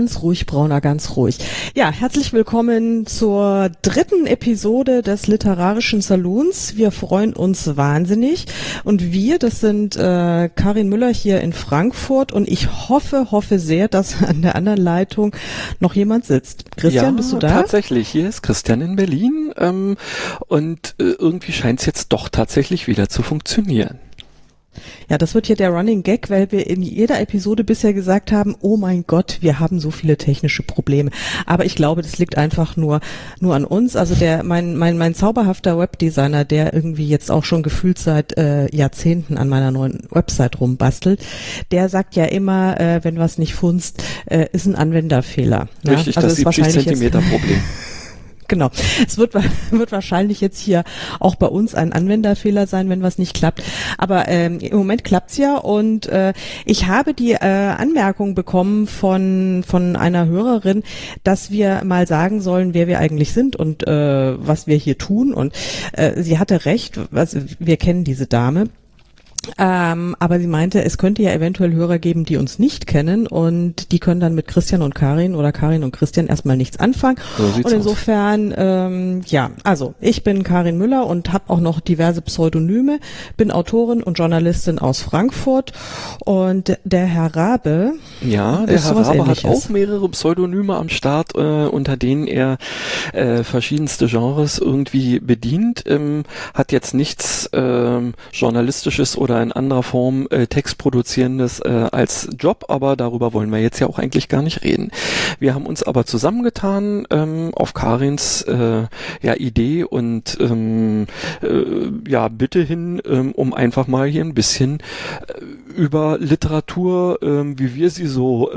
ganz ruhig, Brauner, ganz ruhig. Ja, herzlich willkommen zur 3. Episode des Literarischen Saloons. Wir freuen uns wahnsinnig. Und wir, das sind Karin Müller hier in Frankfurt und ich hoffe sehr, dass an der anderen Leitung noch jemand sitzt. Christian, bist du da? Ja, tatsächlich. Hier ist Christian in Berlin und irgendwie scheint es jetzt doch tatsächlich wieder zu funktionieren. Ja, das wird hier der Running Gag, weil wir in jeder Episode bisher gesagt haben, oh mein Gott, wir haben so viele technische Probleme. Aber ich glaube, das liegt einfach nur an uns. Also mein zauberhafter Webdesigner, der irgendwie jetzt auch schon gefühlt seit Jahrzehnten an meiner neuen Website rumbastelt, der sagt ja immer, wenn was nicht funzt, ist ein Anwenderfehler. Richtig, also das 70 Zentimeter Problem. Genau. Es wird wahrscheinlich jetzt hier auch bei uns ein Anwenderfehler sein, wenn was nicht klappt. Aber im Moment klappt's ja und ich habe die Anmerkung bekommen von einer Hörerin, dass wir mal sagen sollen, wer wir eigentlich sind und was wir hier tun. Und sie hatte recht, also wir kennen diese Dame. Aber sie meinte, es könnte ja eventuell Hörer geben, die uns nicht kennen und die können dann mit Christian und Karin oder Karin und Christian erstmal nichts anfangen. So sieht's und insofern, also ich bin Karin Müller und habe auch noch diverse Pseudonyme, bin Autorin und Journalistin aus Frankfurt und der Herr Rabe. Ja, der Herr Rabe hat auch mehrere Pseudonyme am Start, unter denen er verschiedenste Genres irgendwie bedient, hat jetzt nichts Journalistisches oder in anderer Form Textproduzierendes als Job, aber darüber wollen wir jetzt ja auch eigentlich gar nicht reden. Wir haben uns aber zusammengetan auf Karins Idee und Bitte hin, um einfach mal hier ein bisschen über Literatur, wie wir sie so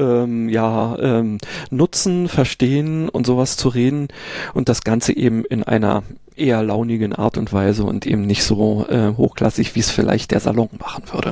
nutzen, verstehen und sowas zu reden und das Ganze eben in einer eher launigen Art und Weise und eben nicht so hochklassig, wie es vielleicht der Salon machen würde.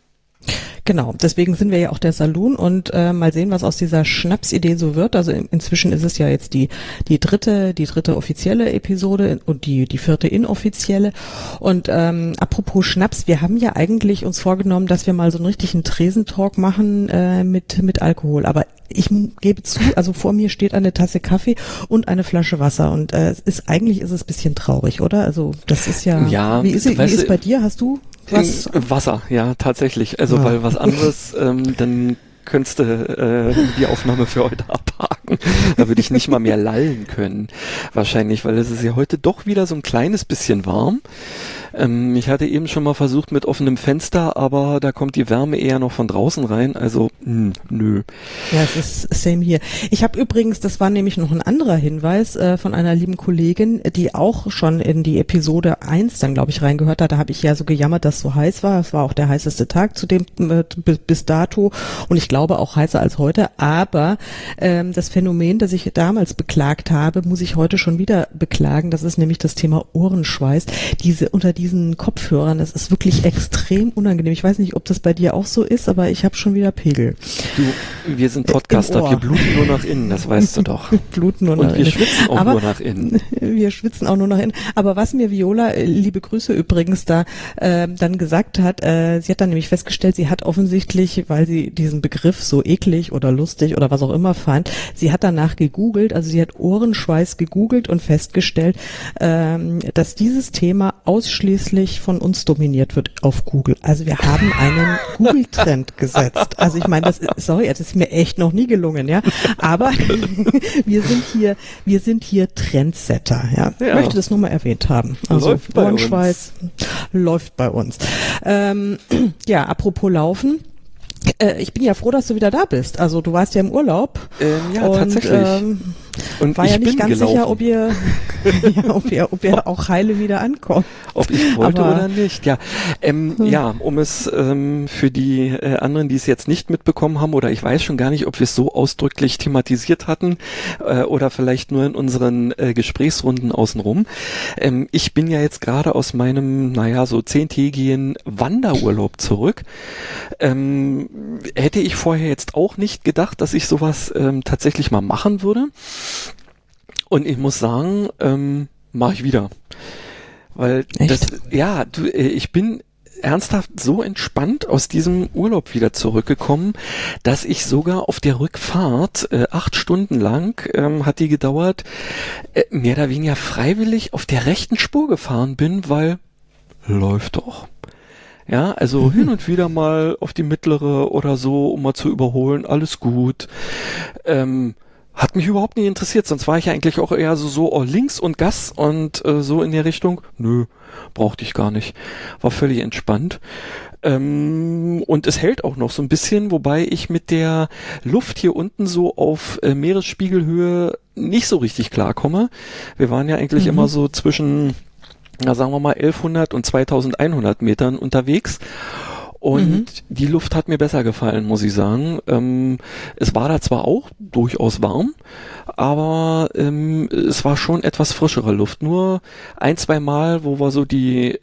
Genau, deswegen sind wir ja auch der Saloon und mal sehen, was aus dieser Schnapsidee so wird. Also inzwischen ist es ja jetzt die dritte offizielle Episode und die 4. inoffizielle. Und apropos Schnaps, wir haben ja eigentlich uns vorgenommen, dass wir mal so einen richtigen Tresentalk machen mit Alkohol. Aber ich gebe zu, also vor mir steht eine Tasse Kaffee und eine Flasche Wasser und eigentlich ist es ein bisschen traurig, oder? Also das ist ja wie ist bei dir? Hast du was? Wasser, ja, tatsächlich. Also weil was anderes, dann könntest du die Aufnahme für heute abhaken. Da würde ich nicht mal mehr lallen können. Wahrscheinlich, weil es ist ja heute doch wieder so ein kleines bisschen warm. Ich hatte eben schon mal versucht mit offenem Fenster, aber da kommt die Wärme eher noch von draußen rein, also nö. Ja, es ist same hier. Ich habe übrigens, das war nämlich noch ein anderer Hinweis von einer lieben Kollegin, die auch schon in die Episode 1 dann, glaube ich, reingehört hat. Da habe ich ja so gejammert, dass es so heiß war. Es war auch der heißeste Tag zu dem bis dato und ich glaube auch heißer als heute. Aber das Phänomen, das ich damals beklagt habe, muss ich heute schon wieder beklagen. Das ist nämlich das Thema Ohrenschweiß. Unter diesen Kopfhörern, das ist wirklich extrem unangenehm. Ich weiß nicht, ob das bei dir auch so ist, aber ich habe schon wieder Pegel. Wir sind Podcaster, wir bluten nur nach innen, das weißt du doch. Bluten nur nach innen. Und wir schwitzen auch nur nach innen. Wir schwitzen auch nur nach innen. Aber was mir Viola, liebe Grüße übrigens, da dann gesagt hat, sie hat dann nämlich festgestellt, sie hat offensichtlich, weil sie diesen Begriff so eklig oder lustig oder was auch immer fand, sie hat danach gegoogelt, also sie hat Ohrenschweiß gegoogelt und festgestellt, dass dieses Thema ausschließlich von uns dominiert wird auf Google. Also wir haben einen Google-Trend gesetzt. Also ich meine, das ist mir echt noch nie gelungen, ja. Aber wir sind hier Trendsetter, ja. Ich möchte das nur mal erwähnt haben. Also Ohrenschweiß läuft bei uns. Apropos Laufen. Ich bin ja froh, dass du wieder da bist. Also du warst ja im Urlaub. Tatsächlich. Und war ich ja nicht bin ganz gelaufen. sicher, ob ihr auch heile wieder ankommt. Ob ich wollte oder nicht, ja. Um es für die anderen, die es jetzt nicht mitbekommen haben, oder ich weiß schon gar nicht, ob wir es so ausdrücklich thematisiert hatten oder vielleicht nur in unseren Gesprächsrunden außenrum. Ich bin ja jetzt gerade aus meinem, so 10-tägigen Wanderurlaub zurück. Hätte ich vorher jetzt auch nicht gedacht, dass ich sowas tatsächlich mal machen würde. Und ich muss sagen, mache ich wieder. Weil echt? ich bin ernsthaft so entspannt aus diesem Urlaub wieder zurückgekommen, dass ich sogar auf der Rückfahrt 8 Stunden lang hat die gedauert, mehr oder weniger freiwillig auf der rechten Spur gefahren bin, weil läuft doch. Ja, also hin und wieder mal auf die mittlere oder so, um mal zu überholen, alles gut. Hat mich überhaupt nicht interessiert, sonst war ich eigentlich auch eher so links und Gas und so in der Richtung. Nö, brauchte ich gar nicht. War völlig entspannt. Und es hält auch noch so ein bisschen, wobei ich mit der Luft hier unten so auf Meeresspiegelhöhe nicht so richtig klarkomme. Wir waren ja eigentlich immer so zwischen, sagen wir mal, 1100 und 2100 Metern unterwegs. Und die Luft hat mir besser gefallen, muss ich sagen. Es war da zwar auch durchaus warm, aber es war schon etwas frischere Luft. Nur 1-2 Mal, wo wir so die,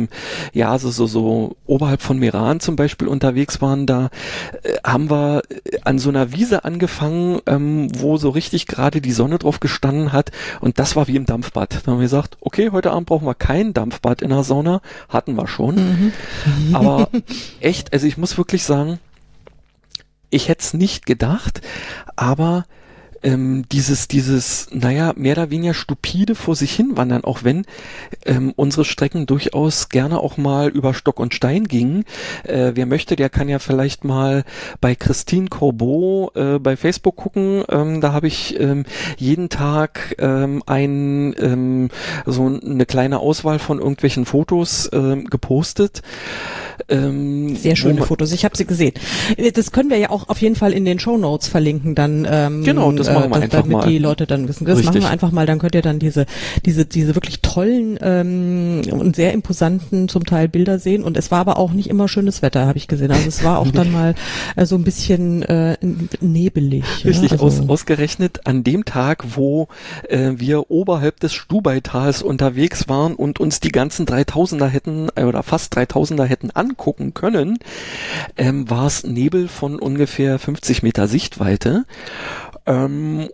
so oberhalb von Meran zum Beispiel unterwegs waren, da haben wir an so einer Wiese angefangen, wo so richtig gerade die Sonne drauf gestanden hat. Und das war wie im Dampfbad. Da haben wir gesagt, okay, heute Abend brauchen wir kein Dampfbad in der Sauna. Hatten wir schon. Aber echt, also ich muss wirklich sagen, ich hätte es nicht gedacht, aber dieses, mehr oder weniger stupide vor sich hin wandern, auch wenn unsere Strecken durchaus gerne auch mal über Stock und Stein gingen. Wer möchte, der kann ja vielleicht mal bei Christine Corbeau bei Facebook gucken. Da habe ich jeden Tag so eine kleine Auswahl von irgendwelchen Fotos gepostet. Sehr schöne Fotos, ich habe sie gesehen. Das können wir ja auch auf jeden Fall in den Shownotes verlinken, dann genau, das machen wir einfach damit mal. Die Leute dann wissen. Das machen wir einfach mal, dann könnt ihr dann diese wirklich tollen und sehr imposanten zum Teil Bilder sehen. Und es war aber auch nicht immer schönes Wetter, habe ich gesehen. Also es war auch dann mal so ein bisschen nebelig. Richtig, ja? Also ausgerechnet an dem Tag, wo wir oberhalb des Stubaitals unterwegs waren und uns die ganzen 3000er hätten, oder fast 3000er hätten angucken können, war es Nebel von ungefähr 50 Meter Sichtweite. Wir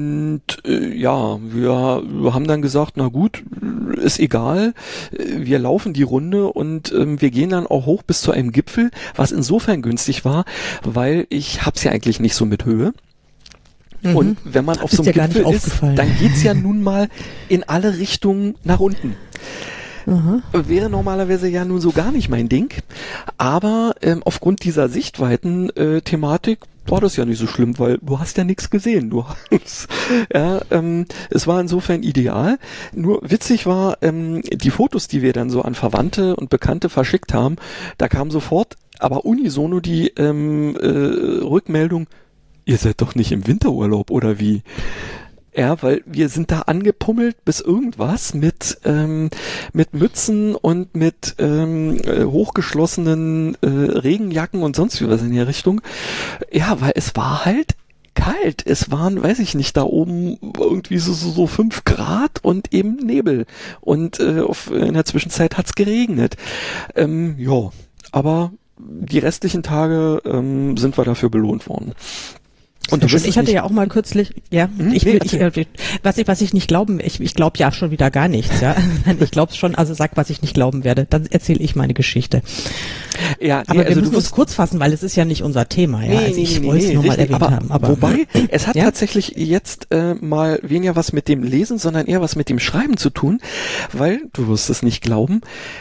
haben dann gesagt, na gut, ist egal, wir laufen die Runde und wir gehen dann auch hoch bis zu einem Gipfel, was insofern günstig war, weil ich hab's ja eigentlich nicht so mit Höhe. Und wenn man auf so einem Gipfel ist, dann geht's ja nun mal in alle Richtungen nach unten. Wäre normalerweise ja nun so gar nicht mein Ding, aber aufgrund dieser Sichtweiten-Thematik war das ja nicht so schlimm, weil du hast ja nichts gesehen. Es war insofern ideal. Nur witzig war, die Fotos, die wir dann so an Verwandte und Bekannte verschickt haben, da kam sofort, aber unisono die Rückmeldung, ihr seid doch nicht im Winterurlaub, oder wie? Ja, weil wir sind da angepummelt bis irgendwas mit Mützen und mit hochgeschlossenen Regenjacken und sonst wie was in der Richtung. Ja, weil es war halt kalt. Es waren, weiß ich nicht, da oben irgendwie so 5 Grad und eben Nebel. Und in der Zwischenzeit hat's geregnet. Aber die restlichen Tage sind wir dafür belohnt worden. Und ich hatte ja auch mal kürzlich, was ich nicht glauben, ich glaube ja schon wieder gar nichts, ja. Ich glaube schon, also sag, was ich nicht glauben werde, dann erzähle ich meine Geschichte. Ja, aber wir müssen uns kurz fassen, weil es ist ja nicht unser Thema, ja. Also ich wollte es nur mal erwähnt haben. Aber wobei, es hat tatsächlich jetzt mal weniger was mit dem Lesen, sondern eher was mit dem Schreiben zu tun, weil, du wirst es nicht glauben,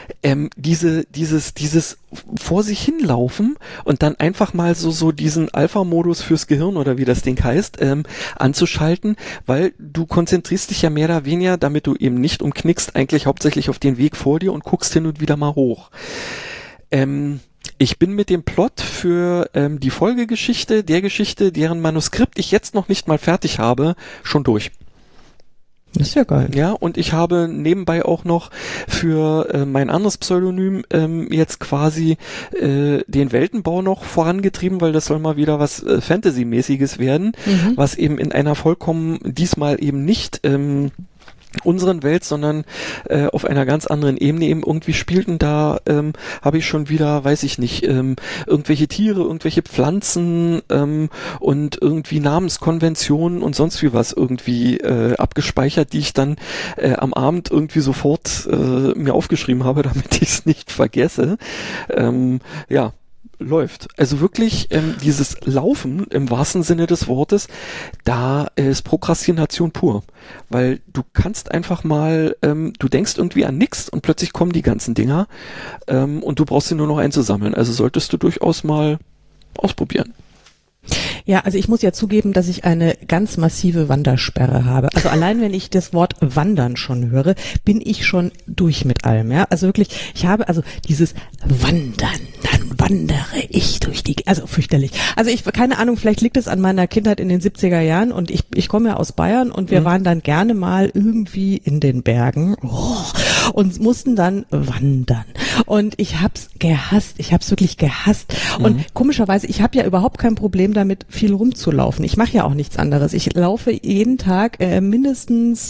dieses vor sich hinlaufen und dann einfach mal so diesen Alpha-Modus fürs Gehirn oder wie das Ding heißt, anzuschalten, weil du konzentrierst dich ja mehr oder weniger, damit du eben nicht umknickst, eigentlich hauptsächlich auf den Weg vor dir und guckst hin und wieder mal hoch. Ich bin mit dem Plot für die Folgegeschichte, der Geschichte, deren Manuskript ich jetzt noch nicht mal fertig habe, schon durch. Das ist ja geil. Ja, und ich habe nebenbei auch noch für mein anderes Pseudonym jetzt quasi den Weltenbau noch vorangetrieben, weil das soll mal wieder was Fantasy-mäßiges werden, was eben in einer vollkommen diesmal eben nicht unseren Welt, sondern auf einer ganz anderen Ebene eben irgendwie spielten. Da habe ich schon wieder, weiß ich nicht, irgendwelche Tiere, irgendwelche Pflanzen und irgendwie Namenskonventionen und sonst wie was irgendwie abgespeichert, die ich dann am Abend irgendwie sofort mir aufgeschrieben habe, damit ich es nicht vergesse. Ja, läuft. Also wirklich dieses Laufen im wahrsten Sinne des Wortes, da ist Prokrastination pur. Weil du kannst einfach mal, du denkst irgendwie an nichts und plötzlich kommen die ganzen Dinger und du brauchst sie nur noch einzusammeln. Also solltest du durchaus mal ausprobieren. Ja, also ich muss ja zugeben, dass ich eine ganz massive Wandersperre habe. Also allein wenn ich das Wort Wandern schon höre, bin ich schon durch mit allem. Ja, also wirklich, ich habe also dieses Wandern, dann wandere ich durch die, also fürchterlich. Also ich, keine Ahnung, vielleicht liegt es an meiner Kindheit in den 70er Jahren und ich komme ja aus Bayern und wir waren dann gerne mal irgendwie in den Bergen und mussten dann wandern. Und ich hab's gehasst, ich hab's wirklich gehasst. Und komischerweise, ich habe ja überhaupt kein Problem damit, viel rumzulaufen. Ich mache ja auch nichts anderes. Ich laufe jeden Tag mindestens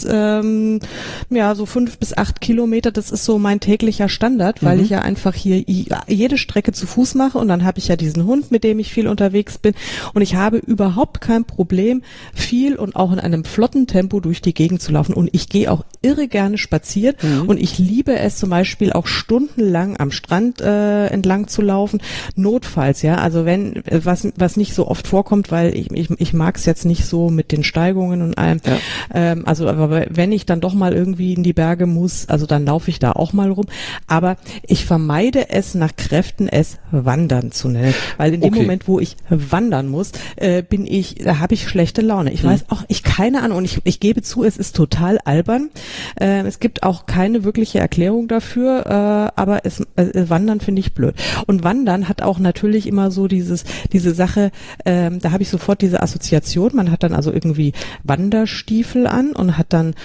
so 5 bis 8 Kilometer. Das ist so mein täglicher Standard, weil ich ja einfach hier jede Strecke zu Fuß mache und dann habe ich ja diesen Hund, mit dem ich viel unterwegs bin. Und ich habe überhaupt kein Problem, viel und auch in einem flotten Tempo durch die Gegend zu laufen. Und ich gehe auch irre gerne spazieren und ich liebe es zum Beispiel auch stundenlang am Strand entlang zu laufen. Notfalls, ja, also wenn was nicht so oft vorkommt, weil ich mag es jetzt nicht so mit den Steigungen und allem. Ja. Aber wenn ich dann doch mal irgendwie in die Berge muss, also dann laufe ich da auch mal rum. Aber ich vermeide es nach Kräften, es Wandern zu nennen, weil in dem Moment, wo ich wandern muss, da habe ich schlechte Laune. Ich weiß auch, keine Ahnung, und ich gebe zu, es ist total albern. Es gibt auch keine wirkliche Erklärung dafür, aber Wandern finde ich blöd. Und Wandern hat auch natürlich immer so diese Sache, da habe ich sofort diese Assoziation, man hat dann also irgendwie Wanderstiefel an und hat dann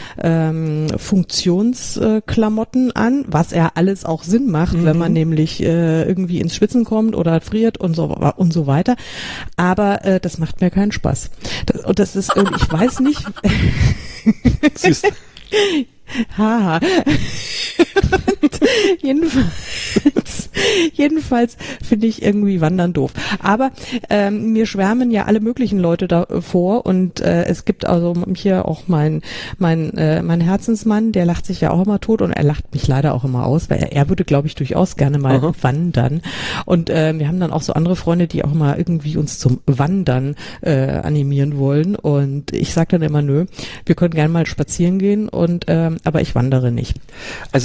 Funktionsklamotten an, was ja alles auch Sinn macht, wenn man nämlich irgendwie ins Schwitzen kommt oder friert und so weiter. Aber das macht mir keinen Spaß. Das ist, ich weiß nicht. Siehst du. Haha. Jedenfalls finde ich irgendwie Wandern doof. Aber mir schwärmen ja alle möglichen Leute davor und es gibt also hier auch mein Herzensmann, der lacht sich ja auch immer tot und er lacht mich leider auch immer aus, weil er würde, glaube ich, durchaus gerne mal wandern. Und wir haben dann auch so andere Freunde, die auch mal irgendwie uns zum Wandern animieren wollen und ich sage dann immer, nö, wir können gerne mal spazieren gehen und aber ich wandere nicht. Also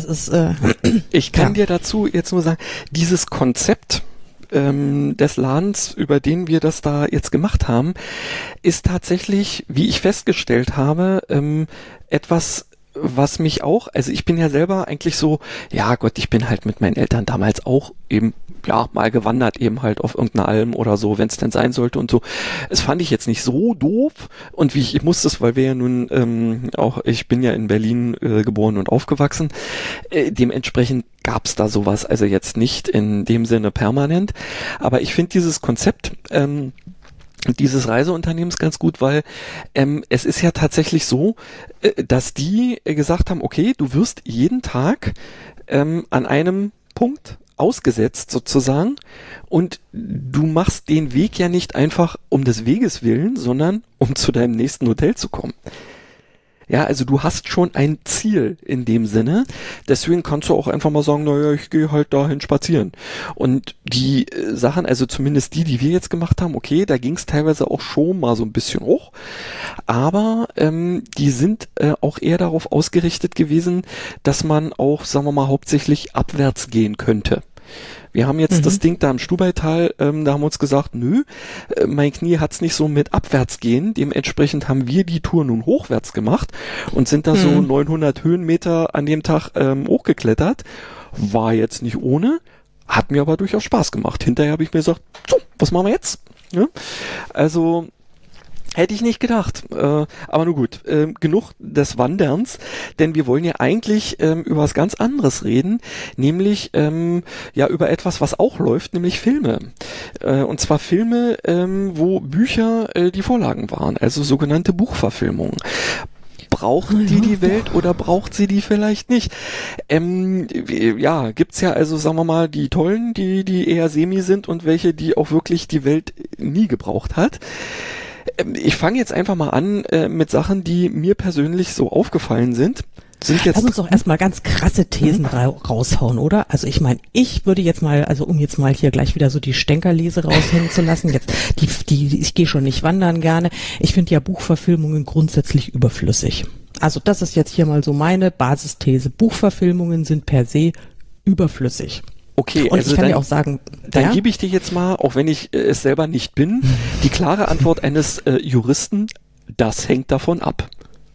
ich kann dir dazu jetzt nur sagen, dieses Konzept des Ladens, über den wir das da jetzt gemacht haben, ist tatsächlich, wie ich festgestellt habe, etwas, was mich auch, also ich bin ja selber eigentlich so, ja Gott, ich bin halt mit meinen Eltern damals auch eben, ja, mal gewandert, eben halt auf irgendeiner Alm oder so, wenn es denn sein sollte und so. Es fand ich jetzt nicht so doof und ich musste es, weil wir ja nun ich bin ja in Berlin geboren und aufgewachsen, dementsprechend gab es da sowas, also jetzt nicht in dem Sinne permanent, aber ich finde dieses Konzept, dieses Reiseunternehmens ganz gut, weil es ist ja tatsächlich so, dass die gesagt haben, okay, du wirst jeden Tag an einem Punkt ausgesetzt sozusagen und du machst den Weg ja nicht einfach um des Weges willen, sondern um zu deinem nächsten Hotel zu kommen. Ja, also du hast schon ein Ziel in dem Sinne, deswegen kannst du auch einfach mal sagen, naja, ich gehe halt dahin spazieren. Und die Sachen, also zumindest die wir jetzt gemacht haben, okay, da ging es teilweise auch schon mal so ein bisschen hoch, aber die sind auch eher darauf ausgerichtet gewesen, dass man auch, sagen wir mal, hauptsächlich abwärts gehen könnte. Wir haben jetzt das Ding da im Stubaital, da haben wir uns gesagt, nö, mein Knie hat's nicht so mit abwärts gehen, dementsprechend haben wir die Tour nun hochwärts gemacht und sind da so 900 Höhenmeter an dem Tag hochgeklettert. War jetzt nicht ohne, hat mir aber durchaus Spaß gemacht. Hinterher habe ich mir gesagt, so, was machen wir jetzt? Ja? Also hätte ich nicht gedacht. Aber nun gut, genug des Wanderns, denn wir wollen ja eigentlich über was ganz anderes reden, nämlich über etwas, was auch läuft, nämlich Filme. Und zwar Filme, wo Bücher die Vorlagen waren, also sogenannte Buchverfilmungen. Braucht die Welt oder braucht sie die vielleicht nicht? Ja, gibt's ja also, sagen wir mal, die Tollen, die eher semi sind und welche, die auch wirklich die Welt nie gebraucht hat. Ich fange jetzt einfach mal an mit Sachen, die mir persönlich so aufgefallen sind. Lass uns doch erstmal ganz krasse Thesen raushauen, oder? Also ich meine, ich würde jetzt mal, also um jetzt mal hier gleich wieder so die Stänkerlese raushängen zu lassen, jetzt ich gehe schon nicht wandern gerne. Ich finde ja Buchverfilmungen grundsätzlich überflüssig. Also das ist jetzt hier mal so meine Basisthese. Buchverfilmungen sind per se überflüssig. Okay, und also ich kann ja auch sagen, dann gebe ich dir jetzt mal, auch wenn ich es selber nicht bin, die klare Antwort eines Juristen: Das hängt davon ab.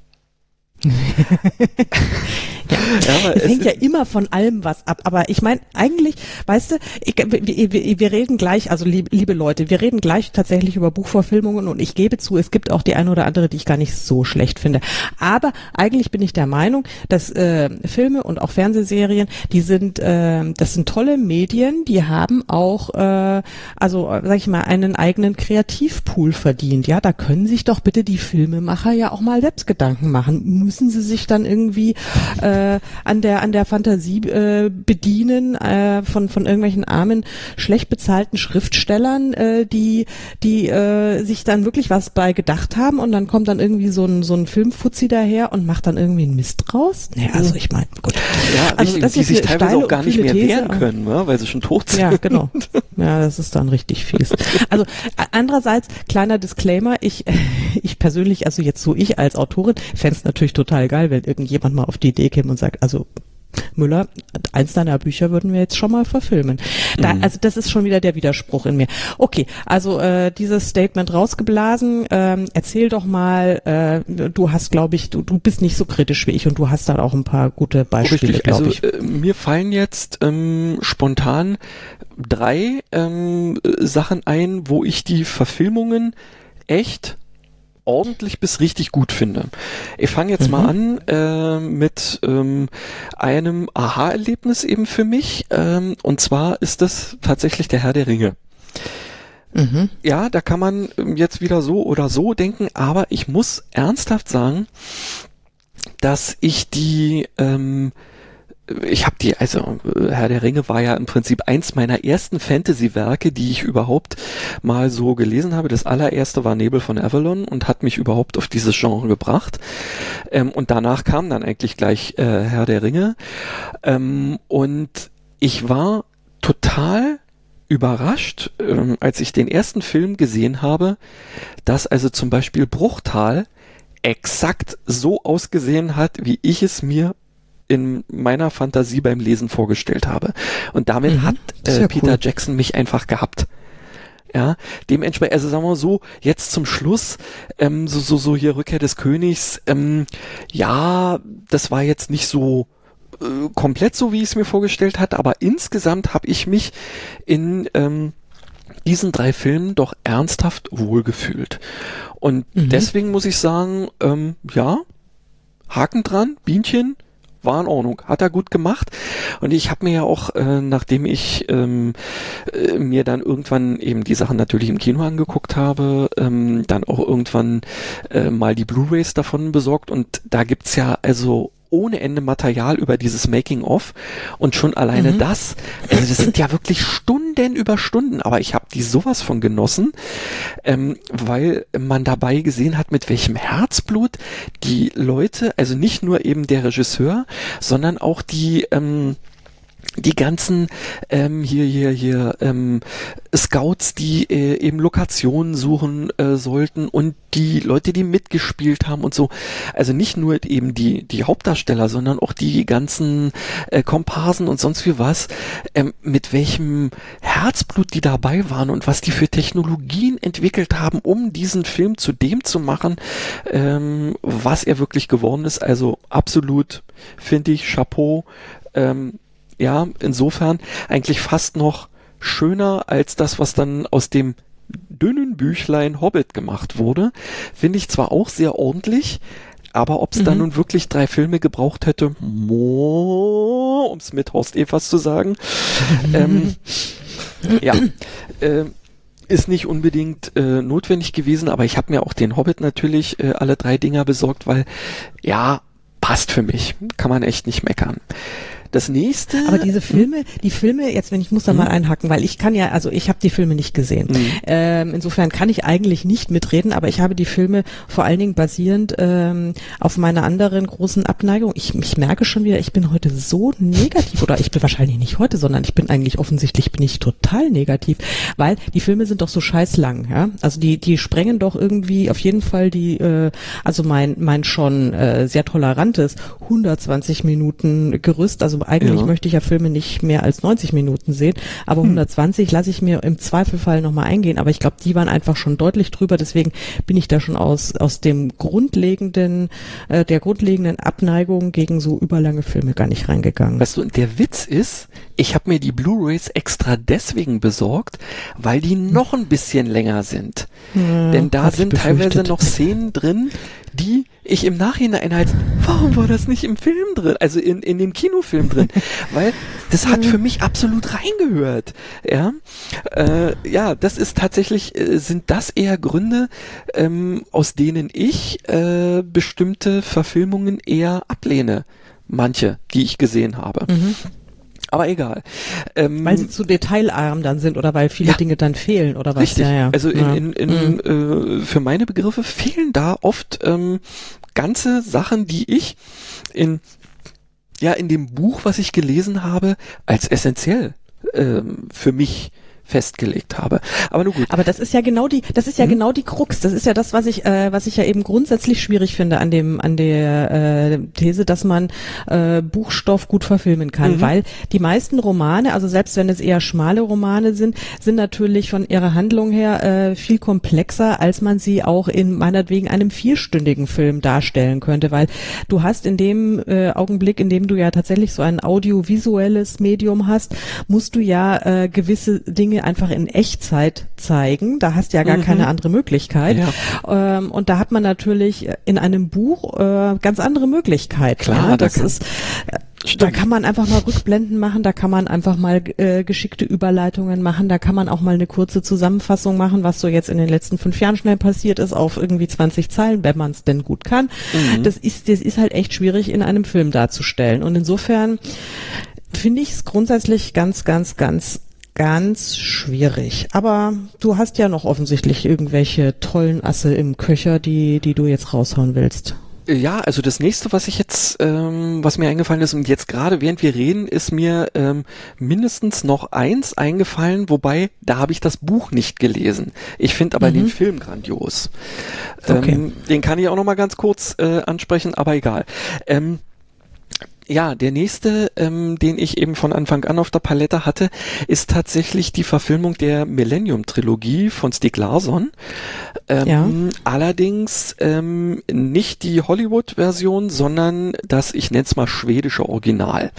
Ja, es hängt ja immer von allem was ab, aber ich meine, eigentlich, weißt du, wir reden gleich, also liebe Leute, wir reden gleich tatsächlich über Buchverfilmungen und ich gebe zu, es gibt auch die eine oder andere, die ich gar nicht so schlecht finde, aber eigentlich bin ich der Meinung, dass Filme und auch Fernsehserien, das sind tolle Medien, die haben auch, also sag ich mal, einen eigenen Kreativpool verdient, ja, da können sich doch bitte die Filmemacher ja auch mal selbst Gedanken machen, müssen sie sich dann irgendwie an der Fantasie bedienen von irgendwelchen armen, schlecht bezahlten Schriftstellern, die sich dann wirklich was bei gedacht haben und dann kommt dann irgendwie so ein Filmfuzzi daher und macht dann irgendwie einen Mist draus? Nee, also ich meine, gut. Ja, also richtig, die sich teilweise auch gar nicht mehr wehren können, ne? Weil sie schon tot sind. Ja, genau. Ja, das ist dann richtig fies. Also andererseits, kleiner Disclaimer, ich persönlich, also jetzt so ich als Autorin, fände es natürlich total geil, wenn irgendjemand mal auf die Idee käme und sagt, also Müller, eins deiner Bücher würden wir jetzt schon mal verfilmen. Also das ist schon wieder der Widerspruch in mir. Okay, also dieses Statement rausgeblasen. Erzähl doch mal, du hast, glaube ich, du bist nicht so kritisch wie ich und du hast dann auch ein paar gute Beispiele, glaube ich. Mir fallen jetzt spontan 3 Sachen ein, wo ich die Verfilmungen echt ordentlich bis richtig gut finde. Ich fange jetzt mal an mit einem Aha-Erlebnis eben für mich. Und zwar ist das tatsächlich der Herr der Ringe. Ja, da kann man jetzt wieder so oder so denken, aber ich muss ernsthaft sagen, dass ich also Herr der Ringe war ja im Prinzip eins meiner ersten Fantasy-Werke, die ich überhaupt mal so gelesen habe. Das allererste war Nebel von Avalon und hat mich überhaupt auf dieses Genre gebracht. Und danach kam dann eigentlich gleich Herr der Ringe. Und ich war total überrascht, als ich den ersten Film gesehen habe, dass also zum Beispiel Bruchtal exakt so ausgesehen hat, wie ich es mir in meiner Fantasie beim Lesen vorgestellt habe. Und damit hat Peter Jackson mich einfach gehabt. Ja, dementsprechend, also sagen wir mal so, jetzt zum Schluss, so hier Rückkehr des Königs, ja, das war jetzt nicht so komplett so, wie ich es mir vorgestellt hatte, aber insgesamt habe ich mich in diesen 3 Filmen doch ernsthaft wohlgefühlt. Und deswegen muss ich sagen, ja, Haken dran, Bienchen, war in Ordnung, hat er gut gemacht. Und ich habe mir ja auch, nachdem ich mir dann irgendwann eben die Sachen natürlich im Kino angeguckt habe, dann auch irgendwann mal die Blu-rays davon besorgt. Und da gibt's ja also ohne Ende Material über dieses Making-of und schon alleine das, also das sind ja wirklich Stunden über Stunden, aber ich habe die sowas von genossen, weil man dabei gesehen hat, mit welchem Herzblut die Leute, also nicht nur eben der Regisseur, sondern auch die ganzen Scouts, die eben Lokationen suchen sollten und die Leute, die mitgespielt haben und so. Also nicht nur eben die Hauptdarsteller, sondern auch die ganzen Komparsen und sonst wie was, mit welchem Herzblut die dabei waren und was die für Technologien entwickelt haben, um diesen Film zu dem zu machen, was er wirklich geworden ist. Also absolut, finde ich, Chapeau. Ja, insofern eigentlich fast noch schöner als das, was dann aus dem dünnen Büchlein Hobbit gemacht wurde. Finde ich zwar auch sehr ordentlich, aber ob es dann nun wirklich 3 Filme gebraucht hätte, um es mit Horst Evers zu sagen, ja, ist nicht unbedingt notwendig gewesen, aber ich habe mir auch den Hobbit natürlich alle 3 Dinger besorgt, weil ja, passt für mich. Kann man echt nicht meckern. Das nächste. Aber die Filme, jetzt, wenn ich muss da mal einhaken, weil ich kann ja, also ich habe die Filme nicht gesehen. Insofern kann ich eigentlich nicht mitreden, aber ich habe die Filme vor allen Dingen basierend auf meiner anderen großen Abneigung. Ich merke schon wieder, ich bin heute so negativ, oder ich bin wahrscheinlich nicht heute, sondern ich bin eigentlich offensichtlich bin ich total negativ, weil die Filme sind doch so scheiß lang, ja. Also die sprengen doch irgendwie auf jeden Fall also mein schon sehr tolerantes 120 Minuten Gerüst, also eigentlich möchte ich ja Filme nicht mehr als 90 Minuten sehen, aber 120 lasse ich mir im Zweifelfall nochmal eingehen, aber ich glaube, die waren einfach schon deutlich drüber, deswegen bin ich da schon aus dem der grundlegenden Abneigung gegen so überlange Filme gar nicht reingegangen. Weißt du, der Witz ist, ich habe mir die Blu-rays extra deswegen besorgt, weil die noch ein bisschen länger sind. Ja, denn da sind teilweise noch Szenen drin, die ich im Nachhinein halt, warum war das nicht im Film drin? Also in dem Kinofilm drin. Weil das hat für mich absolut reingehört. Ja, das ist tatsächlich, sind das eher Gründe, aus denen ich bestimmte Verfilmungen eher ablehne. Manche, die ich gesehen habe. Aber egal. Weil sie zu detailarm dann sind oder weil viele Dinge dann fehlen oder was? Richtig. Ja. Also für meine Begriffe fehlen da oft ganze Sachen, die ich in dem Buch, was ich gelesen habe, als essentiell für mich festgelegt habe. Aber nur gut. Aber das ist ja genau die Krux. Das ist ja das, was ich ja eben grundsätzlich schwierig finde an der These, dass man Buchstoff gut verfilmen kann, weil die meisten Romane, also selbst wenn es eher schmale Romane sind natürlich von ihrer Handlung her viel komplexer, als man sie auch in meinetwegen einem 4-stündigen Film darstellen könnte, weil du hast in dem Augenblick, in dem du ja tatsächlich so ein audiovisuelles Medium hast, musst du ja gewisse Dinge einfach in Echtzeit zeigen. Da hast du ja gar keine andere Möglichkeit. Ja. Und da hat man natürlich in einem Buch ganz andere Möglichkeiten. Klar, ja, da kann man einfach mal Rückblenden machen, da kann man einfach mal geschickte Überleitungen machen, da kann man auch mal eine kurze Zusammenfassung machen, was so jetzt in den letzten 5 Jahren schnell passiert ist, auf irgendwie 20 Zeilen, wenn man es denn gut kann. Das ist halt echt schwierig in einem Film darzustellen. Und insofern finde ich es grundsätzlich ganz, ganz, ganz schwierig. Aber du hast ja noch offensichtlich irgendwelche tollen Asse im Köcher, die du jetzt raushauen willst. Ja, also das nächste, was ich jetzt, was mir eingefallen ist und jetzt gerade während wir reden, ist mir mindestens noch eins eingefallen, wobei da habe ich das Buch nicht gelesen. Ich finde aber den Film grandios. Okay. Den kann ich auch noch mal ganz kurz ansprechen, aber egal. Ja, der nächste, den ich eben von Anfang an auf der Palette hatte, ist tatsächlich die Verfilmung der Millennium-Trilogie von Stieg Larsson. Allerdings nicht die Hollywood-Version, sondern das, ich nenne es mal schwedische Original.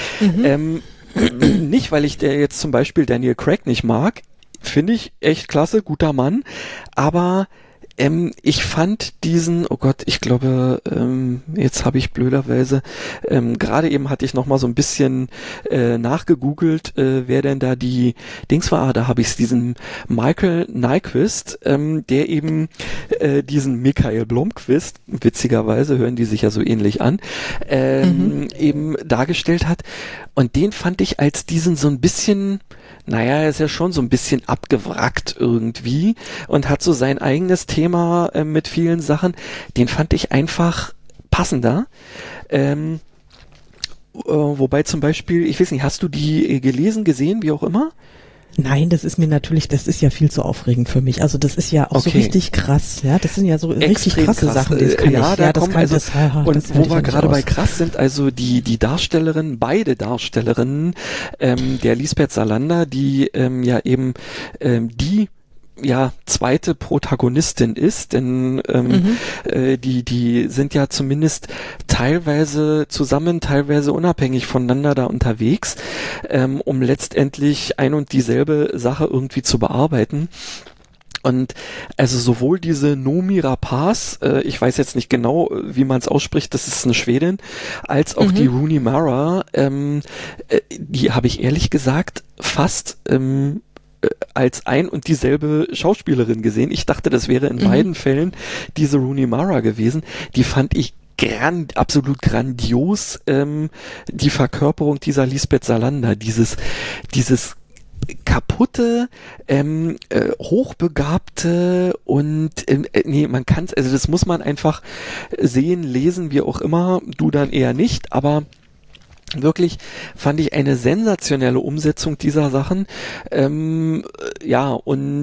Nicht, weil ich jetzt zum Beispiel Daniel Craig nicht mag, finde ich echt klasse, guter Mann, aber ich fand diesen, oh Gott, ich glaube, jetzt habe ich blöderweise, gerade eben hatte ich noch mal so ein bisschen nachgegoogelt, wer denn da die Dings war, da habe ich es, diesen Michael Nyqvist, der eben diesen Michael Blomqvist, witzigerweise hören die sich ja so ähnlich an, eben dargestellt hat. Und den fand ich als diesen so ein bisschen, naja, er ist ja schon so ein bisschen abgewrackt irgendwie und hat so sein eigenes Thema mit vielen Sachen. Den fand ich einfach passender. Wobei zum Beispiel, ich weiß nicht, hast du die gelesen, gesehen, wie auch immer? Nein, das ist ja viel zu aufregend für mich. Also das ist ja auch so richtig krass, ja. Das sind ja so richtig krasse Sachen, das kann ich. Und wo wir gerade bei krass sind, also die Darstellerinnen, beide Darstellerinnen, der Lisbeth Salander, die ja eben die zweite Protagonistin ist, denn die sind ja zumindest teilweise zusammen, teilweise unabhängig voneinander da unterwegs, um letztendlich ein und dieselbe Sache irgendwie zu bearbeiten. Und also sowohl diese Noomi Rapace, ich weiß jetzt nicht genau, wie man es ausspricht, das ist eine Schwedin, als auch die Rooney Mara, die habe ich ehrlich gesagt fast als ein und dieselbe Schauspielerin gesehen. Ich dachte, das wäre in beiden Fällen diese Rooney Mara gewesen. Die fand ich absolut grandios, die Verkörperung dieser Lisbeth Salander, dieses kaputte, hochbegabte und man kann es, also das muss man einfach sehen, lesen, wie auch immer, du dann eher nicht, aber wirklich fand ich eine sensationelle Umsetzung dieser Sachen. Ja, und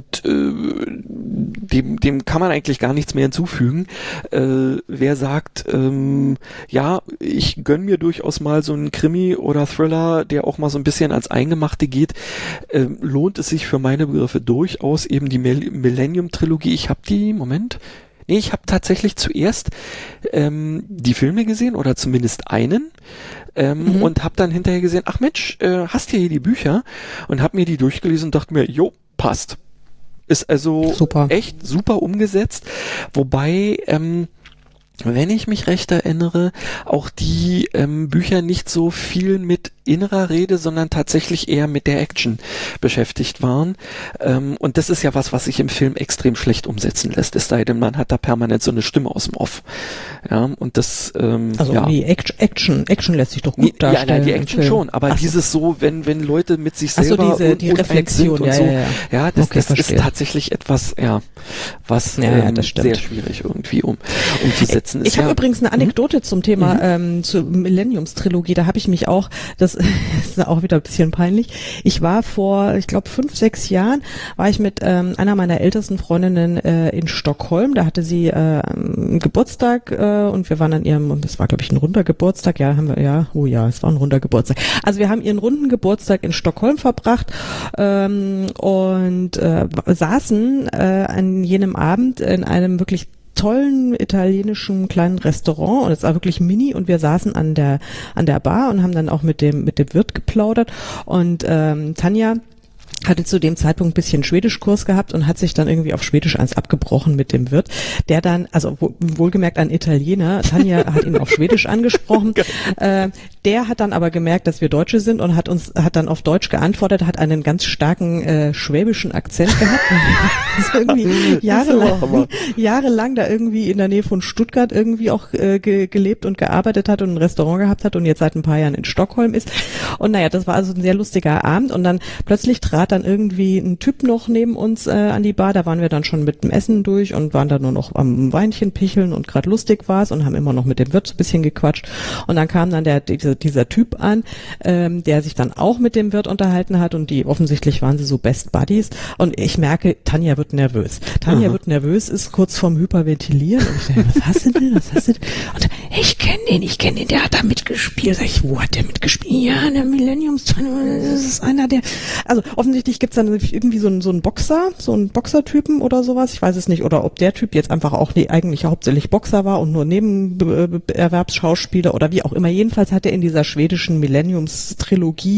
dem kann man eigentlich gar nichts mehr hinzufügen. Wer sagt, ja, ich gönn mir durchaus mal so einen Krimi oder Thriller, der auch mal so ein bisschen ans Eingemachte geht, lohnt es sich für meine Begriffe durchaus eben die Millennium-Trilogie. Ich habe ich habe tatsächlich zuerst die Filme gesehen oder zumindest einen und habe dann hinterher gesehen, ach Mensch, hast du hier die Bücher? Und habe mir die durchgelesen und dachte mir, jo, passt. Ist also echt super umgesetzt, wobei wenn ich mich recht erinnere, auch die Bücher nicht so viel mit innerer Rede, sondern tatsächlich eher mit der Action beschäftigt waren. Und das ist ja was sich im Film extrem schlecht umsetzen lässt. Es sei denn, man hat da permanent so eine Stimme aus dem Off. Ja, und das die Action lässt sich doch gut darstellen. Ja, die Action schon, aber dieses so, wenn Leute mit sich selber die Reflexion und so. Ja, das ist tatsächlich etwas, was sehr schwierig irgendwie umzusetzen. Ich habe übrigens eine Anekdote zum Thema zur Millenniums-Trilogie. Da habe ich mich auch, das ist auch wieder ein bisschen peinlich. Ich war vor, ich glaube 5-6 Jahren, war ich mit einer meiner ältesten Freundinnen in Stockholm. Da hatte sie Geburtstag und wir waren an ihrem, das war glaube ich ein runder Geburtstag. Es war ein runder Geburtstag. Also wir haben ihren runden Geburtstag in Stockholm verbracht und saßen an jenem Abend in einem wirklich tollen italienischen kleinen Restaurant und es war wirklich mini und wir saßen an der Bar und haben dann auch mit dem Wirt geplaudert und Tanja hatte zu dem Zeitpunkt ein bisschen Schwedischkurs gehabt und hat sich dann irgendwie auf Schwedisch eins abgebrochen mit dem Wirt, der dann, also wohlgemerkt ein Italiener, Tanja hat ihn auf Schwedisch angesprochen, der hat dann aber gemerkt, dass wir Deutsche sind und hat dann auf Deutsch geantwortet, hat einen ganz starken schwäbischen Akzent gehabt. Also irgendwie jahrelang da irgendwie in der Nähe von Stuttgart irgendwie auch gelebt und gearbeitet hat und ein Restaurant gehabt hat und jetzt seit ein paar Jahren in Stockholm ist. Und naja, das war also ein sehr lustiger Abend und dann plötzlich trat dann irgendwie ein Typ noch neben uns an die Bar, da waren wir dann schon mit dem Essen durch und waren da nur noch am Weinchen picheln und gerade lustig war's und haben immer noch mit dem Wirt so ein bisschen gequatscht und dann kam dann dieser Typ an, der sich dann auch mit dem Wirt unterhalten hat und die offensichtlich waren sie so Best Buddies und ich merke, Tanja wird nervös. Wird nervös, ist kurz vorm Hyperventilieren und ich denke, was hast du denn? Und ich kenne den, der hat da mitgespielt. Sag ich, wo hat der mitgespielt? Ja, der Millenniums, das ist einer der, also offensichtlich gibt's dann irgendwie so einen Boxertypen oder sowas, ich weiß es nicht, oder ob der Typ jetzt einfach auch eigentlich hauptsächlich Boxer war und nur Nebenerwerbsschauspieler oder wie auch immer. Jedenfalls hat er in dieser schwedischen Millenniums-Trilogie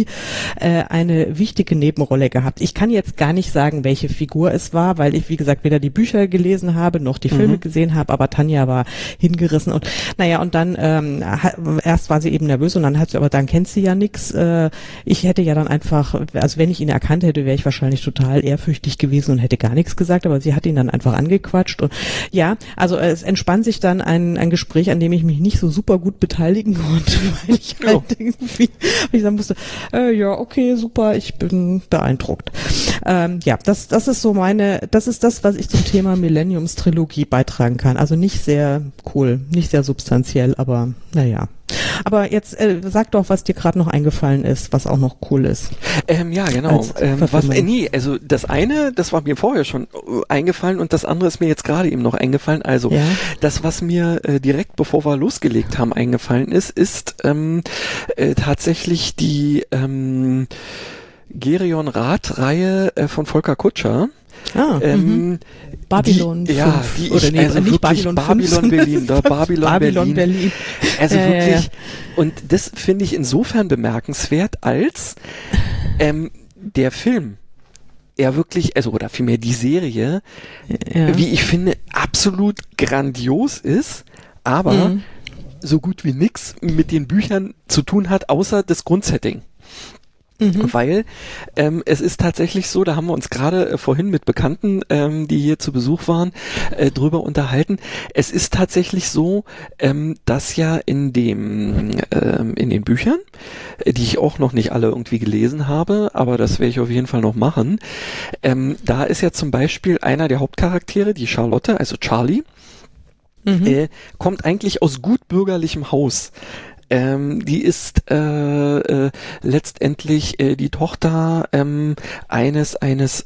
eine wichtige Nebenrolle gehabt. Ich kann jetzt gar nicht sagen, welche Figur es war, weil ich, wie gesagt, weder die Bücher gelesen habe, noch die Filme gesehen habe, aber Tanja war hingerissen und naja, und dann erst war sie eben nervös und dann kennt sie ja nix. Ich hätte ja dann einfach, also wenn ich ihn erkannt hätte, wäre ich wahrscheinlich total ehrfürchtig gewesen und hätte gar nichts gesagt, aber sie hat ihn dann einfach angequatscht und ja, also es entspann sich dann ein Gespräch, an dem ich mich nicht so super gut beteiligen konnte, weil ich halt irgendwie, ich sagen musste, ja, okay, super, ich bin beeindruckt. Ja, das ist so das ist das, was ich zum Thema Millenniums-Trilogie beitragen kann. Also nicht sehr cool, nicht sehr substanziell, aber naja. Aber jetzt sag doch, was dir gerade noch eingefallen ist, was auch noch cool ist. Ja, genau. Also das eine, das war mir vorher schon eingefallen und das andere ist mir jetzt gerade eben noch eingefallen. Also das, was mir direkt bevor wir losgelegt haben eingefallen ist tatsächlich die Gerion Rath-Reihe von Volker Kutscher. Babylon 5. Nicht Babylon 5. Babylon Berlin. Also wirklich, und das finde ich insofern bemerkenswert, als der Film wirklich, also oder vielmehr die Serie, wie ich finde, absolut grandios ist, aber so gut wie nix mit den Büchern zu tun hat, außer das Grundsetting. Weil es ist tatsächlich so, da haben wir uns gerade vorhin mit Bekannten, die hier zu Besuch waren, drüber unterhalten. Es ist tatsächlich so, dass ja in den Büchern, die ich auch noch nicht alle irgendwie gelesen habe, aber das werde ich auf jeden Fall noch machen, da ist ja zum Beispiel einer der Hauptcharaktere, die Charlotte, also Charlie, kommt eigentlich aus gutbürgerlichem Haus. Die ist letztendlich die Tochter eines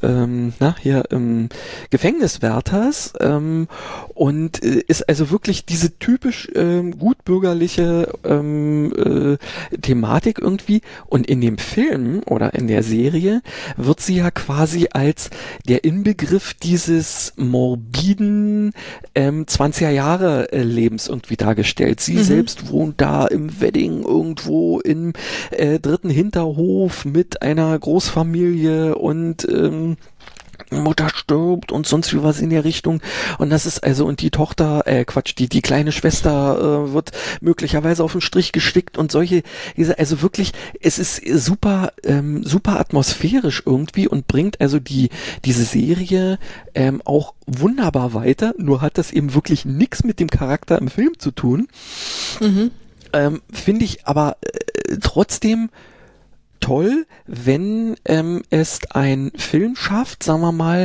Gefängniswärters und ist also wirklich diese typisch gutbürgerliche Thematik irgendwie. Und in dem Film oder in der Serie wird sie ja quasi als der Inbegriff dieses morbiden 20er Jahre Lebens irgendwie dargestellt. Sie selbst wohnt da im Wedding irgendwo im dritten Hinterhof mit einer Großfamilie und Mutter stirbt und sonst wie was in der Richtung. Und das ist also, und die Tochter, die kleine Schwester wird möglicherweise auf den Strich gestickt und solche, also wirklich, es ist super, super atmosphärisch irgendwie und bringt also diese Serie auch wunderbar weiter, nur hat das eben wirklich nichts mit dem Charakter im Film zu tun. Finde ich aber trotzdem toll, wenn es ein Film schafft, sagen wir mal,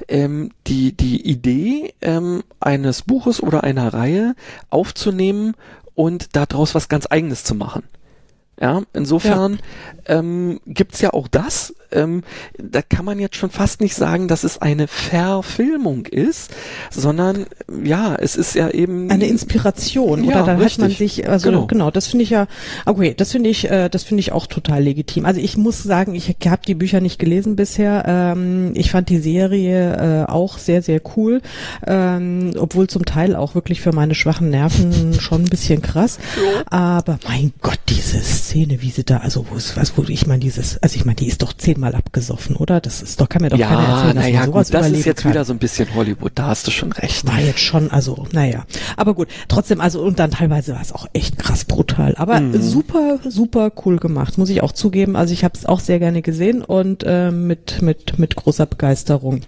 die Idee eines Buches oder einer Reihe aufzunehmen und daraus was ganz Eigenes zu machen. Ja, insofern gibt's ja auch das. Da kann man jetzt schon fast nicht sagen, dass es eine Verfilmung ist, sondern ja, es ist ja eben eine Inspiration. Ja, oder dann richtig. hat man sich, also genau, das finde ich ja, okay, das finde ich auch total legitim. Also ich muss sagen, ich habe die Bücher nicht gelesen bisher. Ich fand die Serie auch sehr, sehr cool, obwohl zum Teil auch wirklich für meine schwachen Nerven schon ein bisschen krass. Ja. Aber mein Gott, diese Szene, wie sie da, also die ist doch 10-mal abgesoffen, oder? Das ist doch, kann mir doch keiner erzählen, dass man sowas gut, das ist jetzt kann. Wieder so ein bisschen Hollywood, da hast du schon recht. War jetzt schon, also, naja. Aber gut, trotzdem, also, und dann teilweise war es auch echt krass brutal. Aber super, super cool gemacht, muss ich auch zugeben. Also ich habe es auch sehr gerne gesehen und mit großer Begeisterung.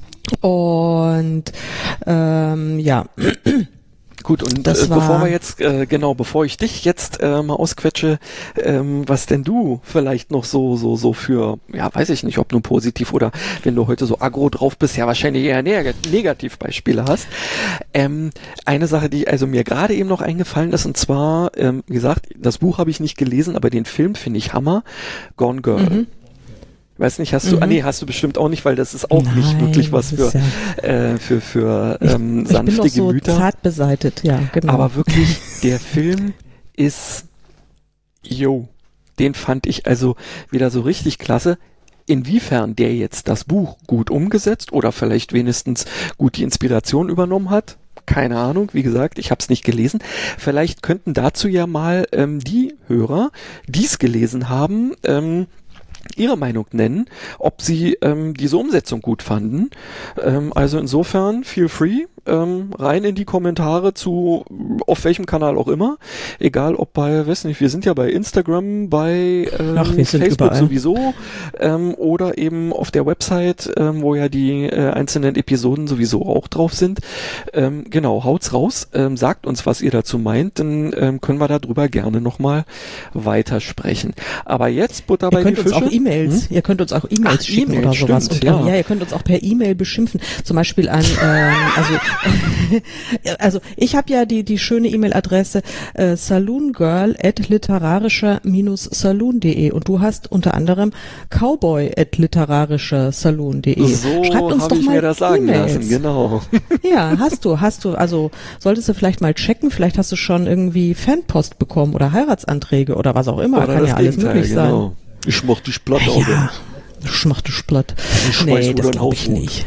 Und ja. Gut, und bevor ich dich jetzt mal ausquetsche, was denn du vielleicht noch so für, ja, weiß ich nicht, ob nur positiv oder wenn du heute so aggro drauf bist, ja wahrscheinlich eher Negativbeispiele hast. Eine Sache, die also mir gerade eben noch eingefallen ist, und zwar, wie gesagt, das Buch habe ich nicht gelesen, aber den Film finde ich Hammer, Gone Girl. Weiß nicht, hast du bestimmt auch nicht, weil das ist auch nicht wirklich was für sanfte ich bin doch so Gemüter. Zart beseitet, ja, genau. Aber wirklich, der Film ist, den fand ich also wieder so richtig klasse. Inwiefern der jetzt das Buch gut umgesetzt oder vielleicht wenigstens gut die Inspiration übernommen hat, keine Ahnung, wie gesagt, ich habe es nicht gelesen. Vielleicht könnten dazu ja mal die Hörer, die es gelesen haben, ihre Meinung nennen, ob sie diese Umsetzung gut fanden. Also insofern, feel free, rein in die Kommentare zu, auf welchem Kanal auch immer. Egal ob bei, weiß nicht, wir sind ja bei Instagram, bei Facebook sowieso, oder eben auf der Website, wo ja die einzelnen Episoden sowieso auch drauf sind. Genau, haut's raus, sagt uns, was ihr dazu meint, dann können wir darüber gerne nochmal weitersprechen. Aber jetzt Butter bei die Fische. Ihr könnt uns auch E-Mails schicken oder sowas. Stimmt, und ihr könnt uns auch per E-Mail beschimpfen. Zum Beispiel an, also ich habe ja die schöne E-Mail-Adresse saloongirl@literarischer-saloon.de und du hast unter anderem cowboy@literarischer-saloon.de. So schreibt uns doch mal mir das sagen E-Mails. lassen, genau. Ja, hast du. Also solltest du vielleicht mal checken, vielleicht hast du schon irgendwie Fanpost bekommen oder Heiratsanträge oder was auch immer. Oder Kann ja alles möglich sein. Ich mach dich platt, ja, ich mach dich platt. Nee, das glaube ich nicht.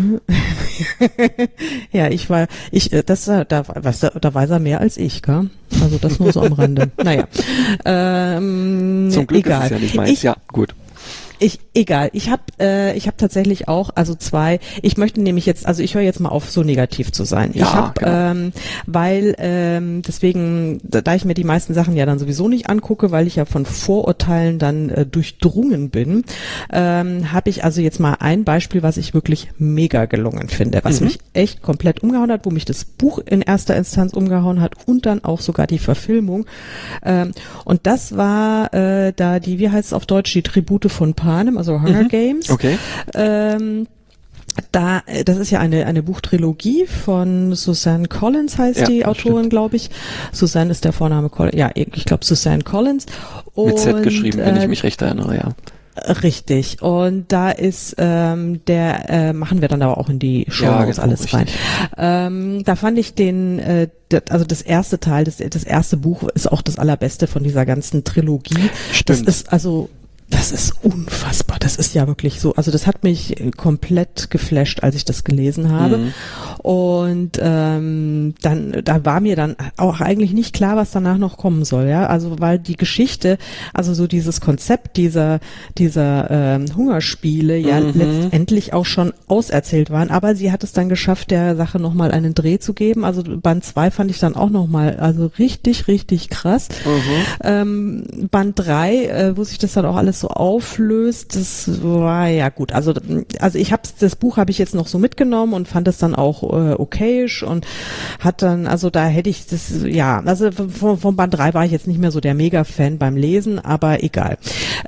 Ja, da weiß er mehr als ich, gell? Also das nur so am Rande. Naja, zum Glück egal. Ist es ja nicht meins. Ja, gut. Egal. Ich hab tatsächlich auch, also 2. Ich möchte nämlich jetzt, also ich höre jetzt mal auf, so negativ zu sein. Ja, ich habe, genau. Deswegen, da ich mir die meisten Sachen ja dann sowieso nicht angucke, weil ich ja von Vorurteilen dann durchdrungen bin, habe ich also jetzt mal ein Beispiel, was ich wirklich mega gelungen finde, was mich echt komplett umgehauen hat, wo mich das Buch in erster Instanz umgehauen hat und dann auch sogar die Verfilmung. Und das war da die, wie heißt es auf Deutsch, die Tribute von Panem, also Hunger Games. Okay. Das ist ja eine Buchtrilogie von Suzanne Collins, heißt die Autorin, glaube ich. Suzanne ist der Vorname Collins. Ja, ich glaube Suzanne Collins. Und, mit Z geschrieben, wenn ich mich recht erinnere, ja. Richtig. Und da ist machen wir dann aber auch in die Show Notes alles rein. Da fand ich also das erste Teil, das erste Buch ist auch das allerbeste von dieser ganzen Trilogie. Stimmt. Das ist unfassbar. Das ist ja wirklich so. Also das hat mich komplett geflasht, als ich das gelesen habe. Und da war mir dann auch eigentlich nicht klar, was danach noch kommen soll. Ja, also weil die Geschichte, also so dieses Konzept dieser Hungerspiele ja letztendlich auch schon auserzählt waren. Aber sie hat es dann geschafft, der Sache nochmal einen Dreh zu geben. Also Band 2 fand ich dann auch nochmal, also richtig, richtig krass. Band 3, wo sich das dann auch alles so auflöst, das war ja gut. Also das Buch habe ich jetzt noch so mitgenommen und fand es dann auch okayisch und hat dann, also da hätte ich das, ja, also vom Band 3 war ich jetzt nicht mehr so der Mega-Fan beim Lesen, aber egal.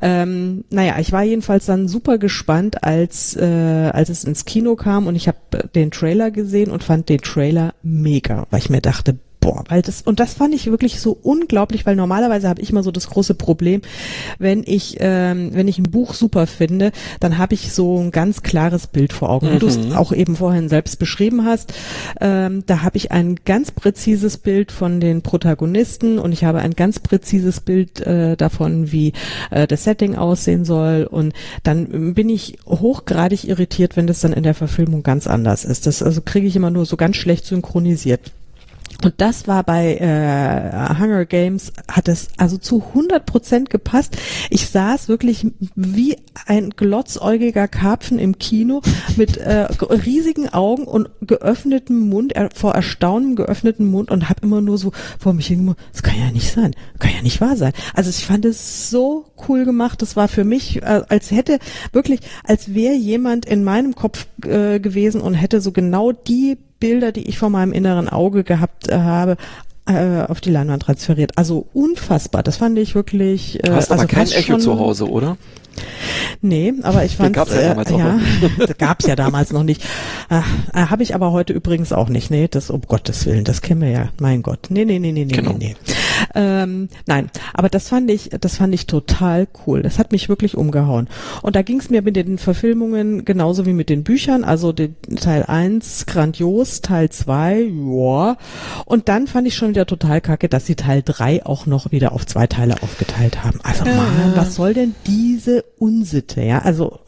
Ich war jedenfalls dann super gespannt, als es ins Kino kam und ich habe den Trailer gesehen und fand den Trailer mega, weil ich mir dachte, boah, das fand ich wirklich so unglaublich, weil normalerweise habe ich immer so das große Problem, wenn ich ein Buch super finde, dann habe ich so ein ganz klares Bild vor Augen. Wie du es auch eben vorhin selbst beschrieben hast, da habe ich ein ganz präzises Bild von den Protagonisten und ich habe ein ganz präzises Bild davon, wie das Setting aussehen soll und dann bin ich hochgradig irritiert, wenn das dann in der Verfilmung ganz anders ist. Das also kriege ich immer nur so ganz schlecht synchronisiert. Und das war bei Hunger Games, hat es also zu 100% gepasst. Ich saß wirklich wie ein glotzäugiger Karpfen im Kino mit riesigen Augen und geöffnetem Mund, vor Erstaunen geöffneten Mund und habe immer nur so vor mich hingemacht, das kann ja nicht sein, kann ja nicht wahr sein. Also ich fand es so cool gemacht, das war für mich, als wäre jemand in meinem Kopf gewesen und hätte so genau die Bilder, die ich vor meinem inneren Auge gehabt habe, auf die Leinwand transferiert. Also unfassbar. Das fand ich wirklich. Du hast aber kein Echo zu Hause, oder? Nee, aber ich fand gab's ja damals gab's ja damals noch nicht. Habe ich aber heute übrigens auch nicht. Nee, das um Gottes Willen, das kennen wir ja. Mein Gott. Nee. Genau. Nee. Nein, aber das fand ich total cool. Das hat mich wirklich umgehauen. Und da ging es mir mit den Verfilmungen genauso wie mit den Büchern. Also Teil 1 grandios, Teil 2 ja. Und dann fand ich schon wieder total kacke, dass sie Teil 3 auch noch wieder auf 2 Teile aufgeteilt haben. Also Mann, was soll denn diese Unsitte, ja? Also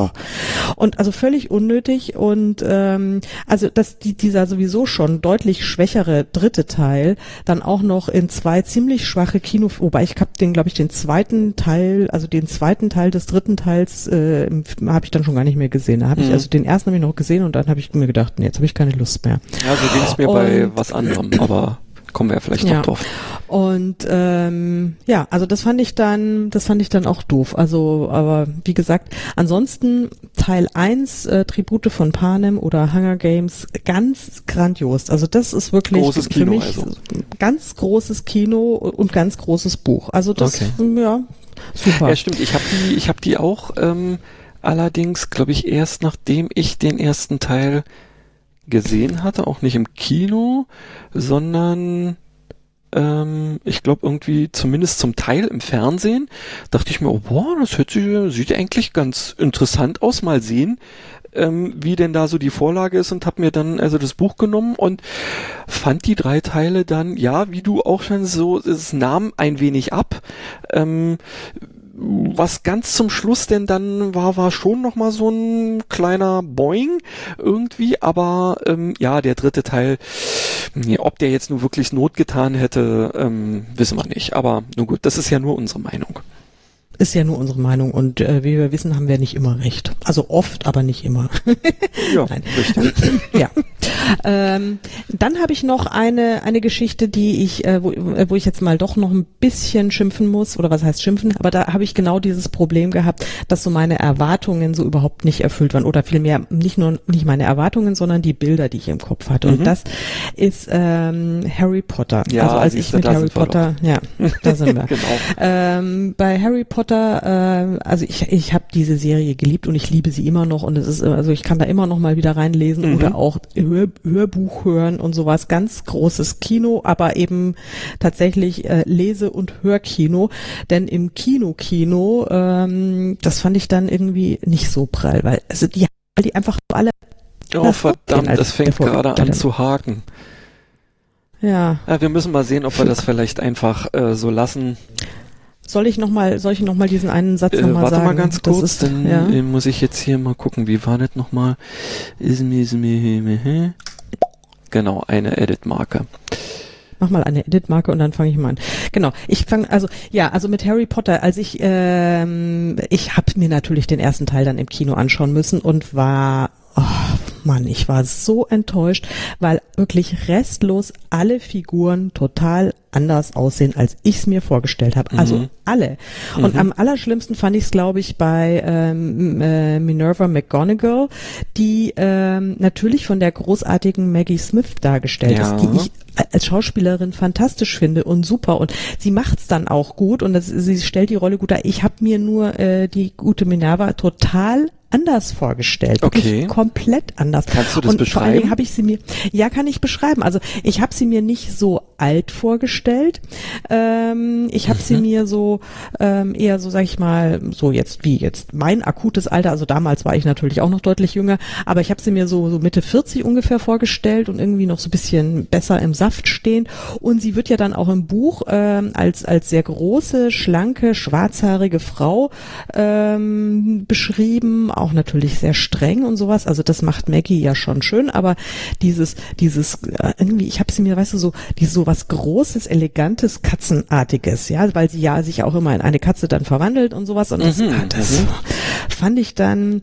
und also völlig unnötig und also dass dieser sowieso schon deutlich schwächere dritte Teil dann auch noch in 2 ziemlich schwache wobei ich habe den zweiten Teil des dritten Teils habe ich dann schon gar nicht mehr gesehen. Da habe ich also den ersten habe ich noch gesehen und dann habe ich mir gedacht, nee, jetzt habe ich keine Lust mehr. Ja, so ging es mir bei was anderem, aber kommen wir ja vielleicht noch drauf. Und also das fand ich dann auch doof. Also, aber wie gesagt, ansonsten Teil 1, Tribute von Panem oder Hunger Games, ganz grandios. Also das ist wirklich großes Kino, für mich also. Ganz großes Kino und ganz großes Buch. Also das, ja, super. Ja, stimmt. Ich hab die auch allerdings, glaube ich, erst nachdem ich den ersten Teil gesehen hatte, auch nicht im Kino, sondern ich glaube irgendwie zumindest zum Teil im Fernsehen, dachte ich mir, oh boah, das sieht eigentlich ganz interessant aus, mal sehen, wie denn da so die Vorlage ist und habe mir dann also das Buch genommen und fand die 3 Teile dann, ja, wie du auch schon so, es nahm ein wenig ab, was ganz zum Schluss denn dann war schon nochmal so ein kleiner Boing irgendwie, aber der dritte Teil, ob der jetzt nur wirklich Not getan hätte, wissen wir nicht. Aber nun gut, das ist ja nur unsere Meinung. ist ja nur unsere Meinung und wie wir wissen, haben wir nicht immer recht. Also oft, aber nicht immer. Ja, nein. Richtig. Ja. Dann habe ich noch eine Geschichte, die ich, wo ich jetzt mal doch noch ein bisschen schimpfen muss, oder was heißt schimpfen, aber da habe ich genau dieses Problem gehabt, dass so meine Erwartungen so überhaupt nicht erfüllt waren oder vielmehr nicht meine Erwartungen, sondern die Bilder, die ich im Kopf hatte. Und das ist Harry Potter. Ja, also als ich mit Harry Potter, ja, da sind wir. Genau. Bei Harry Potter, also ich habe diese Serie geliebt und ich liebe sie immer noch und es ist, also ich kann da immer noch mal wieder reinlesen oder auch Hörbuch hören und sowas. Ganz großes Kino, aber eben tatsächlich Lese- und Hörkino, denn im Kino, das fand ich dann irgendwie nicht so prall, weil also die einfach alle. Oh verdammt, das fängt gerade an zu haken. Ja. Wir müssen mal sehen, ob wir das vielleicht einfach so lassen. Soll ich noch mal diesen einen Satz nochmal sagen? Warte mal ganz kurz, dann muss ich jetzt hier mal gucken, wie war das nochmal? Genau, eine Edit-Marke. Mach mal eine Edit-Marke und dann fange ich mal an. Genau, also mit Harry Potter, ich habe mir natürlich den ersten Teil dann im Kino anschauen müssen und war, ich war so enttäuscht, weil wirklich restlos alle Figuren total anders aussehen, als ich es mir vorgestellt habe. Also alle. Und am allerschlimmsten fand ich es, glaube ich, bei Minerva McGonagall, die natürlich von der großartigen Maggie Smith dargestellt ist, die ich als Schauspielerin fantastisch finde und super. Und sie macht's dann auch gut und sie stellt die Rolle gut dar. Ich habe mir nur die gute Minerva total anders vorgestellt. Okay. Komplett anders. Kannst du das beschreiben? Vor allen Dingen habe ich sie mir, kann ich beschreiben. Also ich habe sie mir nicht so alt vorgestellt. Ich habe sie mir so eher so, sag ich mal, so jetzt mein akutes Alter. Also damals war ich natürlich auch noch deutlich jünger, aber ich habe sie mir so Mitte 40 ungefähr vorgestellt und irgendwie noch so ein bisschen besser im Saft stehen. Und sie wird ja dann auch im Buch als sehr große, schlanke, schwarzhaarige Frau beschrieben, auch natürlich sehr streng und sowas. Also das macht Maggie ja schon schön, aber dieses irgendwie, ich habe sie mir, weißt du, so was Großes, Elegantes, Katzenartiges, ja, weil sie ja sich auch immer in eine Katze dann verwandelt und sowas. Und das fand ich dann,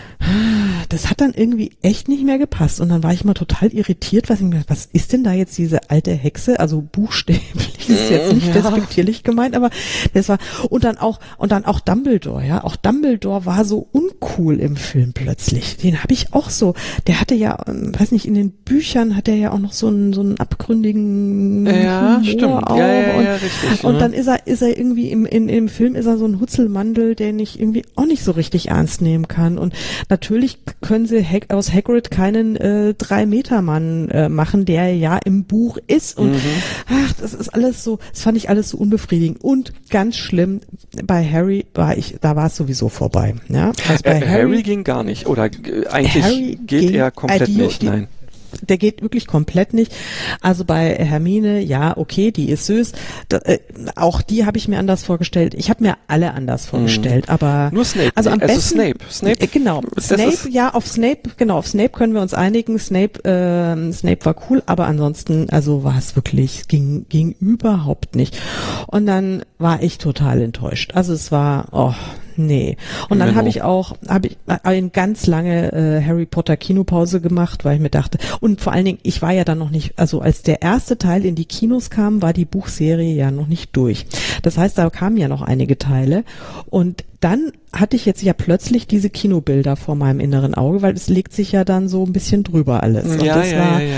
das hat dann irgendwie echt nicht mehr gepasst und dann war ich mal total irritiert, was ist denn da jetzt diese alte Hexe, also buchstäblich, ist jetzt nicht despektierlich gemeint, aber das war, und dann auch Dumbledore, ja, auch Dumbledore war so uncool im Film plötzlich, den habe ich auch so, der hatte ja, weiß nicht, in den Büchern hat er ja auch noch so einen abgründigen Humor stimmt, auch richtig. Und dann ist er irgendwie im Film ist er so ein Hutzelmandel, den ich irgendwie auch nicht so richtig ernst nehmen kann und natürlich können sie aus Hagrid keinen 3-Meter-Mann machen, der ja im Buch ist. Und das ist alles so, das fand ich alles so unbefriedigend. Und ganz schlimm, bei Harry war es sowieso vorbei. Ja? Also bei Harry ging gar nicht. Oder eigentlich geht er komplett nicht. Nein. Der geht wirklich komplett nicht. Also bei Hermine, ja, okay, die ist süß. Auch die habe ich mir anders vorgestellt. Ich habe mir alle anders vorgestellt, aber nur Snape. Also am besten Snape. Genau. Auf Snape können wir uns einigen. Snape war cool, aber ansonsten, also war es wirklich, ging überhaupt nicht. Und dann war ich total enttäuscht. Also es war, nee. Und dann habe ich eine ganz lange Harry Potter Kinopause gemacht, weil ich mir dachte, und vor allen Dingen, ich war ja dann noch nicht, also als der erste Teil in die Kinos kam, war die Buchserie ja noch nicht durch. Das heißt, da kamen ja noch einige Teile und dann hatte ich jetzt ja plötzlich diese Kinobilder vor meinem inneren Auge, weil es legt sich ja dann so ein bisschen drüber alles. Und das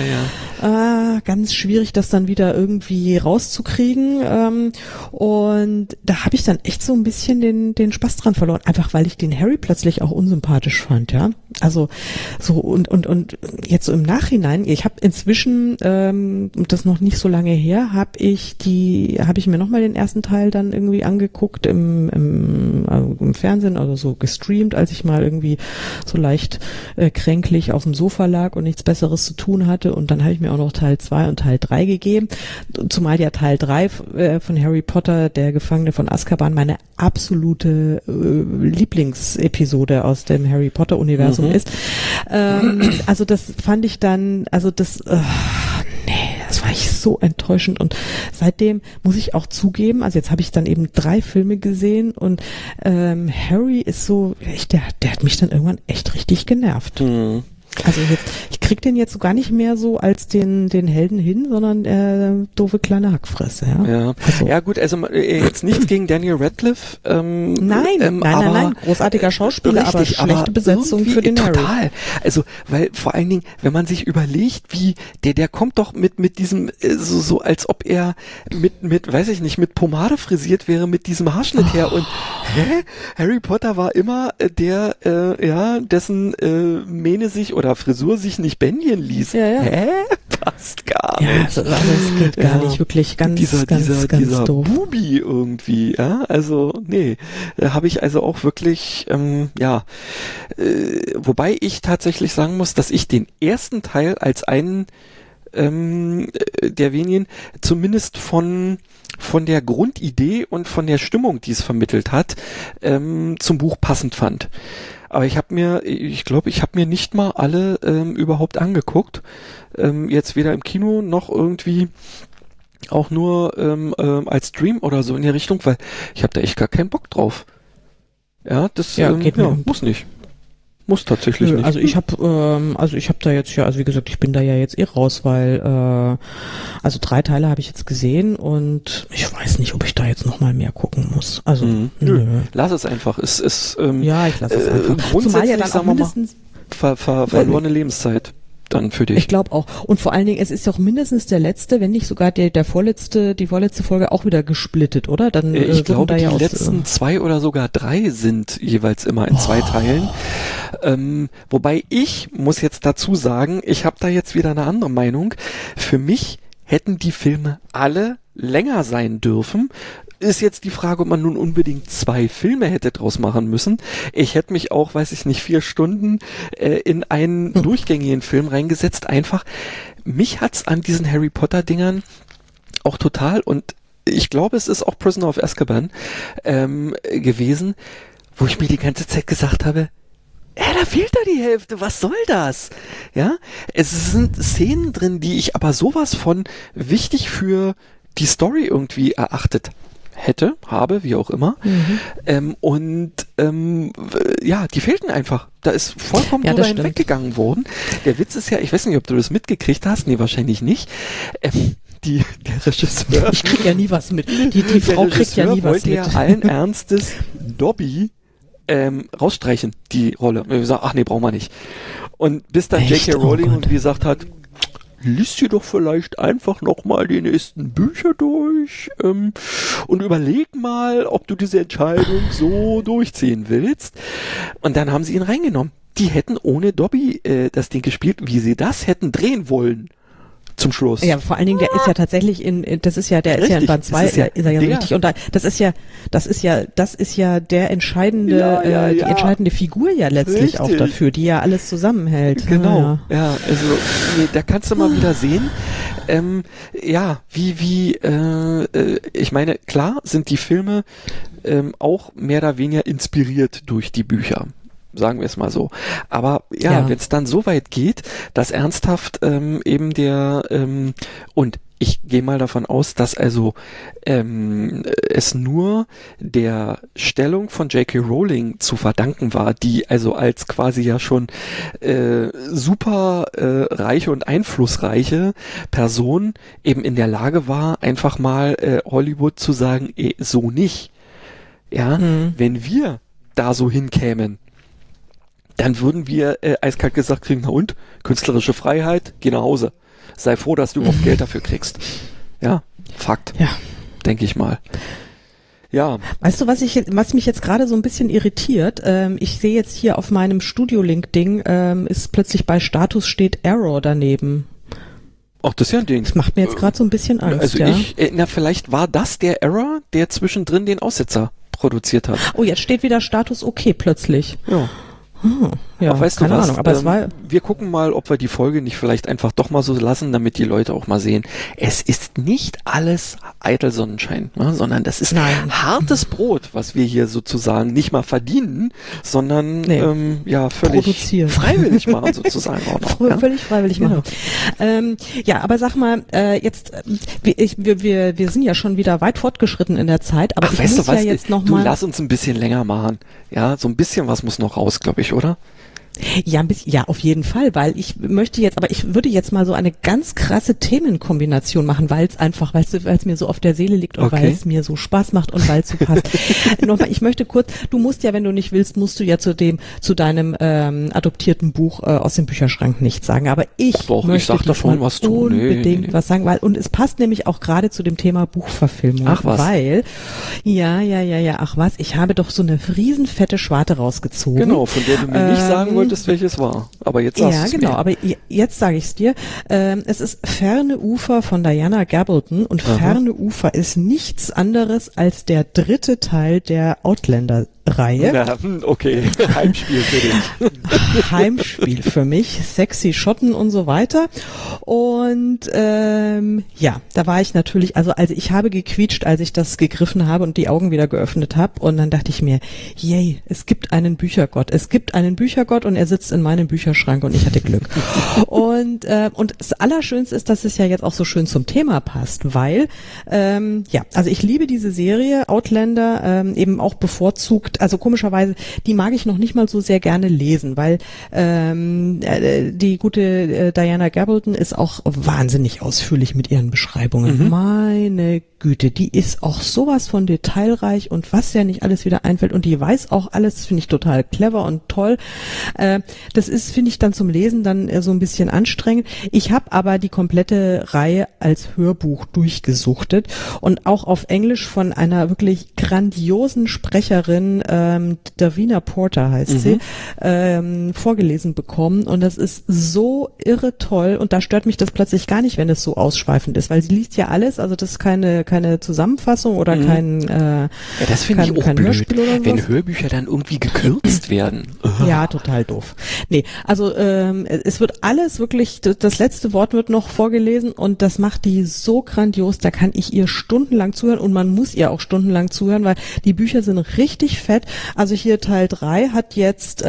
war ganz schwierig, das dann wieder irgendwie rauszukriegen. Und da habe ich dann echt so ein bisschen den Spaß dran verloren, einfach weil ich den Harry plötzlich auch unsympathisch fand, ja. Also so und jetzt so im Nachhinein, ich habe inzwischen, das noch nicht so lange her, habe ich mir nochmal den ersten Teil dann irgendwie angeguckt im Fernsehen, also so gestreamt, als ich mal irgendwie so leicht kränklich auf dem Sofa lag und nichts Besseres zu tun hatte. Und dann habe ich mir auch noch Teil 2 und Teil 3 gegeben. Zumal ja Teil 3 von Harry Potter, der Gefangene von Azkaban, meine absolute Lieblingsepisode aus dem Harry Potter Universum ist. Also das fand ich dann, also das, nee, das fand ich so enttäuschend und seitdem muss ich auch zugeben, also jetzt habe ich dann eben 3 Filme gesehen und Harry ist so, der hat mich dann irgendwann echt richtig genervt. Also jetzt, ich krieg den jetzt so gar nicht mehr so als den Helden hin, sondern doofe kleine Hackfresse. Ja, also. Ja gut, also jetzt nichts gegen Daniel Radcliffe. Nein, großartiger Schauspieler, richtig, aber schlechte Besetzung für den total. Harry. Also, weil vor allen Dingen, wenn man sich überlegt, wie der kommt doch mit diesem so als ob er mit weiß ich nicht, mit Pomade frisiert wäre, mit diesem Haarschnitt her und Harry Potter war immer der dessen Mähne sich oder Frisur sich nicht bändigen ließ. Ja. Passt gar nicht. Ja, also das geht gar nicht, wirklich ganz dieser doof. Bubi irgendwie, ja, also nee, habe ich also auch wirklich, wobei ich tatsächlich sagen muss, dass ich den ersten Teil als einen der wenigen, zumindest von der Grundidee und von der Stimmung, die es vermittelt hat, zum Buch passend fand. Aber ich glaube, ich habe mir nicht mal alle überhaupt angeguckt. Jetzt weder im Kino noch irgendwie auch nur als Stream oder so in der Richtung, weil ich habe da echt gar keinen Bock drauf. Ja, das geht mir. Muss nicht. Muss tatsächlich nicht. Also ich habe da jetzt also wie gesagt, ich bin da ja jetzt raus, weil also 3 Teile habe ich jetzt gesehen und ich weiß nicht, ob ich da jetzt noch mal mehr gucken muss. Also nö. Lass es einfach. Ich lasse es einfach. Grundsätzlich, Zumal ja dann auch mindestens verlorene Lebenszeit dann für dich. Ich glaube auch. Und vor allen Dingen, es ist doch mindestens der letzte, wenn nicht sogar die vorletzte Folge auch wieder gesplittet, oder? Dann ich glaube, die letzten 2 oder sogar 3 sind jeweils immer in 2 Teilen. Wobei ich muss jetzt dazu sagen, ich habe da jetzt wieder eine andere Meinung. Für mich hätten die Filme alle länger sein dürfen. Ist jetzt die Frage, ob man nun unbedingt 2 Filme hätte draus machen müssen. Ich hätte mich auch, 4 Stunden in einen durchgängigen Film reingesetzt. Einfach, mich hat's an diesen Harry Potter Dingern auch total, und ich glaube, es ist auch Prisoner of Azkaban gewesen, wo ich mir die ganze Zeit gesagt habe, da fehlt da die Hälfte, was soll das? Ja, es sind Szenen drin, die ich aber sowas von wichtig für die Story irgendwie erachtet habe, wie auch immer. Die fehlten einfach. Da ist vollkommen drüber hinweggegangen worden. Der Witz ist ja, ich weiß nicht, ob du das mitgekriegt hast, nee, wahrscheinlich nicht. Der Regisseur. Ich krieg ja nie was mit. Die Frau kriegt ja nie was mit. Der wollte ja allen Ernstes Dobby rausstreichen, die Rolle. Und wir sagen, ach nee, brauchen wir nicht. Und bis dann J.K. Rowling und gesagt hat, liest dir doch vielleicht einfach nochmal die nächsten Bücher durch und überleg mal, ob du diese Entscheidung so durchziehen willst. Und dann haben sie ihn reingenommen. Die hätten ohne Dobby das Ding gespielt, wie sie das hätten drehen wollen. Zum Schluss. Ja, vor allen Dingen, der ist ja tatsächlich der ist ja in Band 2, ist er ja so richtig. Und das ist ja der entscheidende, die entscheidende Figur ja letztlich auch dafür, die ja alles zusammenhält. Genau. Ja, also, da kannst du mal wieder sehen, ich meine, klar sind die Filme auch mehr oder weniger inspiriert durch die Bücher. Sagen wir es mal so. Aber wenn es dann so weit geht, dass ernsthaft eben und ich gehe mal davon aus, dass also es nur der Stellung von J.K. Rowling zu verdanken war, die also als quasi ja schon super reiche und einflussreiche Person eben in der Lage war, einfach mal Hollywood zu sagen, so nicht. Ja, wenn wir da so hinkämen, dann würden wir eiskalt gesagt kriegen, na und? Künstlerische Freiheit, geh nach Hause. Sei froh, dass du überhaupt Geld dafür kriegst. Ja, Fakt. Ja. Denke ich mal. Ja. Weißt du, was mich jetzt gerade so ein bisschen irritiert? Ich sehe jetzt hier auf meinem Studio-Link-Ding, ist plötzlich bei Status steht Error daneben. Ach, das ist ja ein Ding. Das macht mir jetzt gerade so ein bisschen Angst, Also vielleicht war das der Error, der zwischendrin den Aussetzer produziert hat. Oh, jetzt steht wieder Status okay plötzlich. Ja. Ja, aber weißt keine du was? Ahnung, aber es war... Wir gucken mal, ob wir die Folge nicht vielleicht einfach doch mal so lassen, damit die Leute auch mal sehen, es ist nicht alles eitel Sonnenschein, ne, sondern das ist hartes Brot, was wir hier sozusagen nicht mal verdienen, sondern völlig freiwillig machen sozusagen auch noch. Völlig freiwillig machen. Ja, aber sag mal, jetzt, wir sind ja schon wieder weit fortgeschritten in der Zeit, aber ich muss ja jetzt noch mal... Du lass uns ein bisschen länger machen. Ja, so ein bisschen was muss noch raus, glaube ich, oder? Ja, ja, auf jeden Fall, weil ich würde jetzt mal so eine ganz krasse Themenkombination machen, weil es mir so auf der Seele liegt und weil es mir so Spaß macht und weil es so passt. Nochmal, ich möchte kurz, du musst ja, wenn du nicht willst, musst du ja zu deinem adoptierten Buch aus dem Bücherschrank nichts sagen, aber ich möchte unbedingt was sagen, und es passt nämlich auch gerade zu dem Thema Buchverfilmung. Ach was. Weil, ich habe doch so eine riesenfette Schwarte rausgezogen. Genau, von der du mir nicht sagen wolltest, welches war. Aber jetzt sagst du es mir. Ja, genau, aber jetzt sage ich es dir. Es ist Ferne Ufer von Diana Gabaldon und Ferne Ufer ist nichts anderes als der 3. Teil der Outlander-Reihe. Ja, okay, Heimspiel für dich. Heimspiel für mich, sexy Schotten und so weiter. Und da war ich natürlich, also ich habe gequietscht, als ich das gegriffen habe und die Augen wieder geöffnet habe. Und dann dachte ich mir, yay, es gibt einen Büchergott. Es gibt einen Büchergott und er sitzt in meinem Bücherschrank und ich hatte Glück. Und das Allerschönste ist, dass es ja jetzt auch so schön zum Thema passt, weil, also ich liebe diese Serie Outlander, eben auch bevorzugt, also komischerweise, die mag ich noch nicht mal so sehr gerne lesen, weil die gute Diana Gabaldon ist auch wahnsinnig ausführlich mit ihren Beschreibungen. Meine Güte, die ist auch sowas von detailreich und was ja nicht alles wieder einfällt und die weiß auch alles, finde ich total clever und toll. Das ist, finde ich, dann zum Lesen dann so ein bisschen anstrengend. Ich habe aber die komplette Reihe als Hörbuch durchgesuchtet und auch auf Englisch von einer wirklich grandiosen Sprecherin, Davina Porter heißt sie, vorgelesen bekommen und das ist so irre toll und da stört mich das plötzlich gar nicht, wenn es so ausschweifend ist, weil sie liest ja alles, also das ist keine Zusammenfassung oder das finde ich auch blöd, wenn Hörbücher dann irgendwie gekürzt werden. Ja, total doof. Nee, also es wird alles wirklich, das letzte Wort wird noch vorgelesen und das macht die so grandios, da kann ich ihr stundenlang zuhören und man muss ihr auch stundenlang zuhören, weil die Bücher sind richtig fett. Also hier Teil 3 hat jetzt,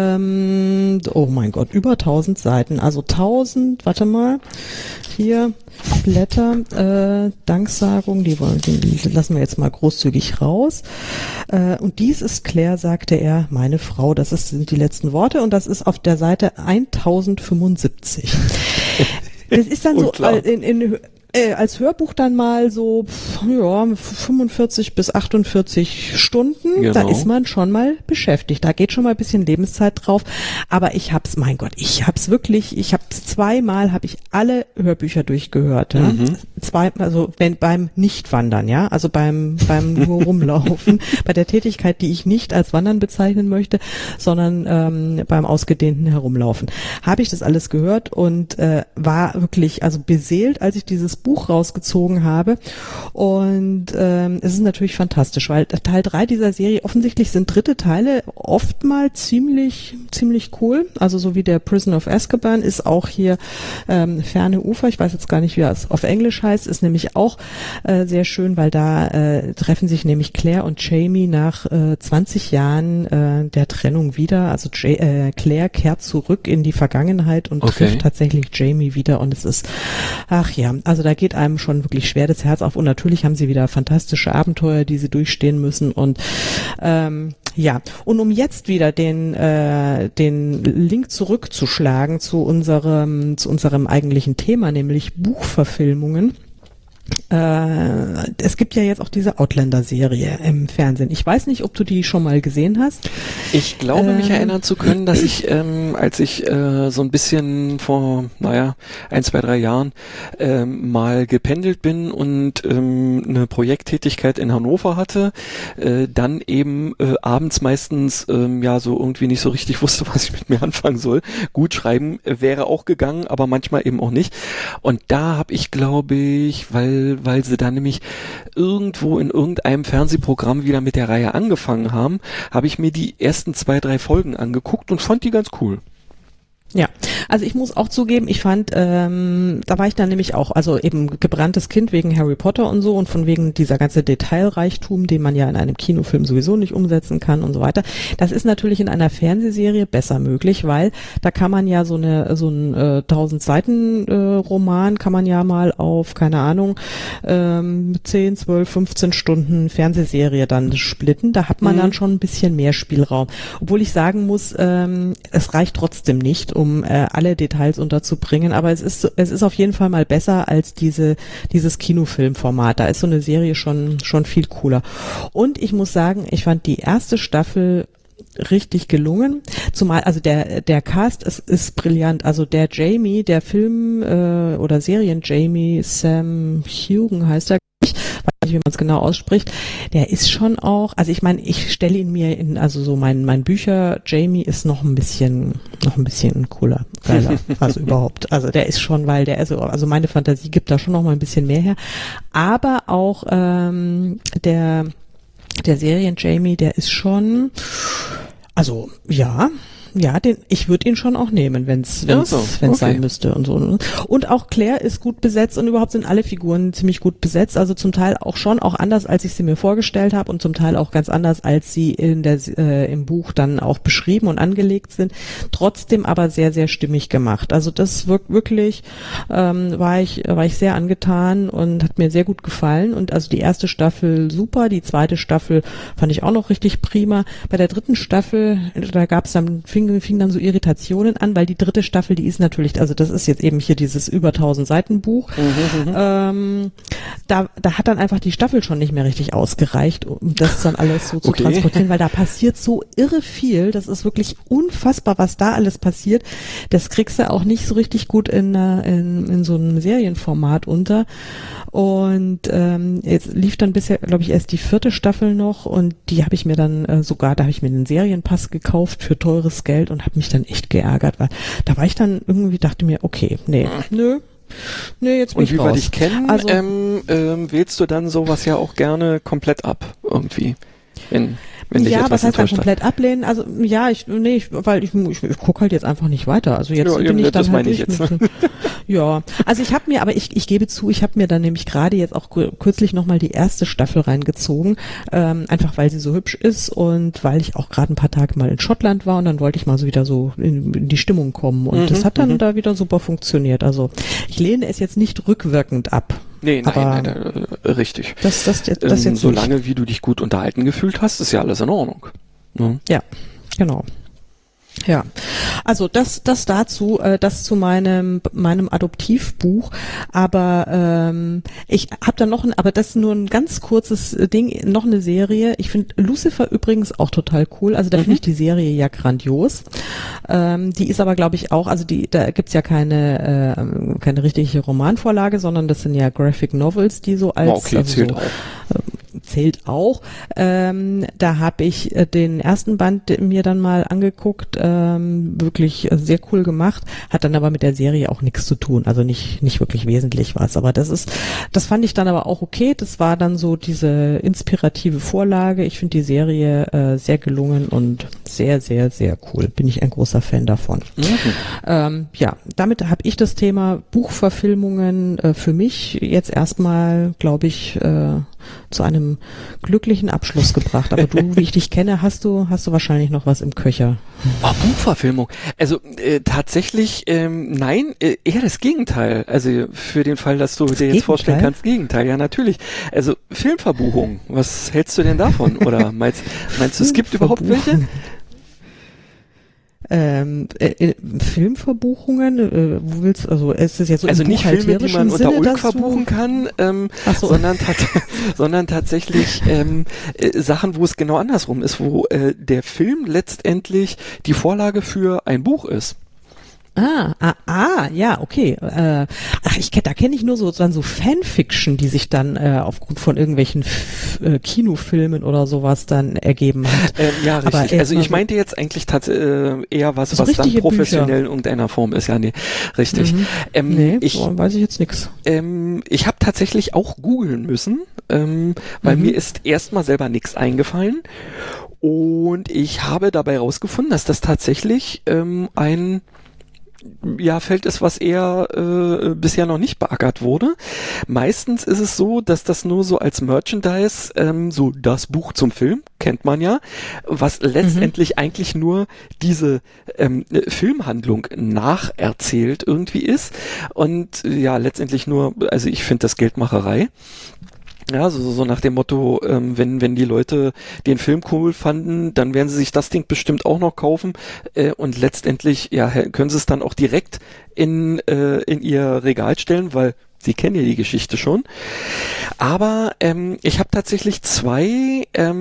oh mein Gott, über 1000 Seiten, also 1000, warte mal, hier Blätter, Danksagung, die lassen wir jetzt mal großzügig raus. Und dies ist Claire, sagte er, meine Frau, sind die letzten Worte und das ist auf der Seite 1075. Das ist dann so als Hörbuch dann mal so 45 bis 48 Stunden, genau. Da ist man schon mal beschäftigt, da geht schon mal ein bisschen Lebenszeit drauf, aber ich hab's zweimal habe ich alle Hörbücher durchgehört, ja? Beim Nichtwandern, ja, also beim nur rumlaufen, bei der Tätigkeit, die ich nicht als Wandern bezeichnen möchte, sondern beim ausgedehnten Herumlaufen, habe ich das alles gehört und war wirklich beseelt, als ich dieses Buch rausgezogen habe und es ist natürlich fantastisch, weil Teil 3 dieser Serie, offensichtlich sind 3. Teile oftmals ziemlich cool, also so wie der Prison of Azkaban ist auch hier Ferne Ufer, ich weiß jetzt gar nicht, wie das auf Englisch heißt, ist nämlich auch sehr schön, weil da treffen sich nämlich Claire und Jamie nach 20 Jahren der Trennung wieder, also Claire kehrt zurück in die Vergangenheit und trifft tatsächlich Jamie wieder und es ist, also da geht einem schon wirklich schwer das Herz auf und natürlich haben sie wieder fantastische Abenteuer, die sie durchstehen müssen und und um jetzt wieder den Link zurückzuschlagen zu unserem eigentlichen Thema, nämlich Buchverfilmungen. Es gibt ja jetzt auch diese Outlander-Serie im Fernsehen. Ich weiß nicht, ob du die schon mal gesehen hast. Ich glaube, mich erinnern zu können, dass ich, als ich so ein bisschen vor, 1, 2, 3 Jahren mal gependelt bin und eine Projekttätigkeit in Hannover hatte, dann eben abends meistens so irgendwie nicht so richtig wusste, was ich mit mir anfangen soll. Gut schreiben wäre auch gegangen, aber manchmal eben auch nicht. Und da habe ich, glaube ich, weil weil sie dann nämlich irgendwo in irgendeinem Fernsehprogramm wieder mit der Reihe angefangen haben, habe ich mir die ersten 2, 3 Folgen angeguckt und fand die ganz cool. Ja, also ich muss auch zugeben, ich fand, da war ich dann nämlich auch, also eben gebranntes Kind wegen Harry Potter und so und von wegen dieser ganze Detailreichtum, den man ja in einem Kinofilm sowieso nicht umsetzen kann und so weiter. Das ist natürlich in einer Fernsehserie besser möglich, weil da kann man ja so einen 1000 Seiten Roman kann man ja mal auf, keine Ahnung, 10, 12, 15 Stunden Fernsehserie dann splitten. Da hat man dann schon ein bisschen mehr Spielraum. Obwohl ich sagen muss, es reicht trotzdem nicht, um alle Details unterzubringen, aber es ist auf jeden Fall mal besser als dieses Kinofilmformat. Da ist so eine Serie schon viel cooler. Und ich muss sagen, ich fand die erste Staffel richtig gelungen, zumal also der Cast ist brillant, also der Jamie, der Film oder Serien Jamie, Sam Heughan heißt er, ich weiß nicht, wie man es genau ausspricht, der ist schon auch, also ich meine, ich stelle ihn mir in, also so mein Bücher, Jamie ist noch ein bisschen cooler, geiler, also überhaupt, also der ist schon, weil der ist, also meine Fantasie gibt da schon noch mal ein bisschen mehr her, aber auch der Serien Jamie, der ist schon, also ja, ich würde ihn schon auch nehmen, wenn's sein müsste und so. Und auch Claire ist gut besetzt und überhaupt sind alle Figuren ziemlich gut besetzt, also zum Teil auch schon, auch anders, als ich sie mir vorgestellt habe und zum Teil auch ganz anders, als sie im Buch dann auch beschrieben und angelegt sind. Trotzdem aber sehr, sehr stimmig gemacht. Also das wirklich war ich sehr angetan und hat mir sehr gut gefallen. Und also die erste Staffel super, die zweite Staffel fand ich auch noch richtig prima. Bei der dritten Staffel, da gab es dann fing dann so Irritationen an, weil die dritte Staffel, die ist natürlich, also das ist jetzt eben hier dieses über 1000 Seiten Buch, da hat dann einfach die Staffel schon nicht mehr richtig ausgereicht, um das dann alles so zu transportieren, weil da passiert so irre viel, das ist wirklich unfassbar, was da alles passiert, das kriegst du auch nicht so richtig gut in so einem Serienformat unter und jetzt lief dann bisher, glaube ich, erst die 4. Staffel noch und die habe ich mir dann da habe ich mir einen Serienpass gekauft für teures Geld und habe mich dann echt geärgert, weil da war ich dann irgendwie, dachte mir, okay, nö, jetzt bin ich raus. Und wie wir dich kennen, also, wählst du dann sowas ja auch gerne komplett ab, irgendwie. Ja, was heißt dann komplett ablehnen? Also ja, ich gucke halt jetzt einfach nicht weiter. Also jetzt bin ich dann halt nicht. Ja, also ich gebe zu, ich habe mir dann nämlich gerade jetzt auch kürzlich nochmal die erste Staffel reingezogen, einfach weil sie so hübsch ist und weil ich auch gerade ein paar Tage mal in Schottland war und dann wollte ich mal so wieder so in die Stimmung kommen und das hat dann da wieder super funktioniert. Also ich lehne es jetzt nicht rückwirkend ab. Nee, nein, richtig. Das jetzt solange wie du dich gut unterhalten gefühlt hast, ist ja alles in Ordnung. Ne? Ja, genau. Ja, also das dazu, das zu meinem Adoptivbuch, aber ich habe dann aber das ist nur ein ganz kurzes Ding, noch eine Serie. Ich finde Lucifer übrigens auch total cool, also da finde ich die Serie ja grandios. Die ist aber, glaube ich, auch, also da gibt's ja keine richtige Romanvorlage, sondern das sind ja Graphic Novels, die so als zählt auch. Da habe ich den ersten Band mir dann mal angeguckt, wirklich sehr cool gemacht, hat dann aber mit der Serie auch nichts zu tun, also nicht wirklich wesentlich was, aber das fand ich dann aber auch okay, das war dann so diese inspirative Vorlage, ich finde die Serie sehr gelungen und sehr, sehr, sehr cool, bin ich ein großer Fan davon. Ja, damit habe ich das Thema Buchverfilmungen für mich jetzt erstmal, glaube ich, zu einem glücklichen Abschluss gebracht. Aber du, wie ich dich kenne, hast du wahrscheinlich noch was im Köcher. Buchverfilmung. Also tatsächlich, nein, eher das Gegenteil. Also für den Fall, dass du dir jetzt vorstellen kannst, Gegenteil, ja natürlich. Also Filmverbuchung, was hältst du denn davon? Oder meinst du, es gibt überhaupt welche? Filmverbuchungen, wo willst also ist es jetzt so also nicht Filme, die man unter Ulk verbuchen kann, sondern tatsächlich Sachen, wo es genau andersrum ist, wo der Film letztendlich die Vorlage für ein Buch ist. Ja, okay. Da kenne ich nur so Fanfiction, die sich dann aufgrund von irgendwelchen Kinofilmen oder sowas dann ergeben hat. Ja, richtig. Also ich meinte jetzt eigentlich eher was dann professionell Bücher in irgendeiner Form ist. Ja, nee, richtig. Weiß ich jetzt nichts. Ich habe tatsächlich auch googeln müssen, weil mir ist erstmal selber nichts eingefallen. Und ich habe dabei rausgefunden, dass das tatsächlich ein Feld ist, was eher bisher noch nicht beackert wurde. Meistens ist es so, dass das nur so als Merchandise, so das Buch zum Film, kennt man ja, was letztendlich eigentlich nur diese Filmhandlung nacherzählt irgendwie ist. Und ja, letztendlich nur, also ich finde das Geldmacherei. Ja, so nach dem Motto, wenn die Leute den Film cool fanden, dann werden sie sich das Ding bestimmt auch noch kaufen und letztendlich können sie es dann auch direkt in ihr Regal stellen, weil sie kennen ja die Geschichte schon. Aber ich habe tatsächlich zwei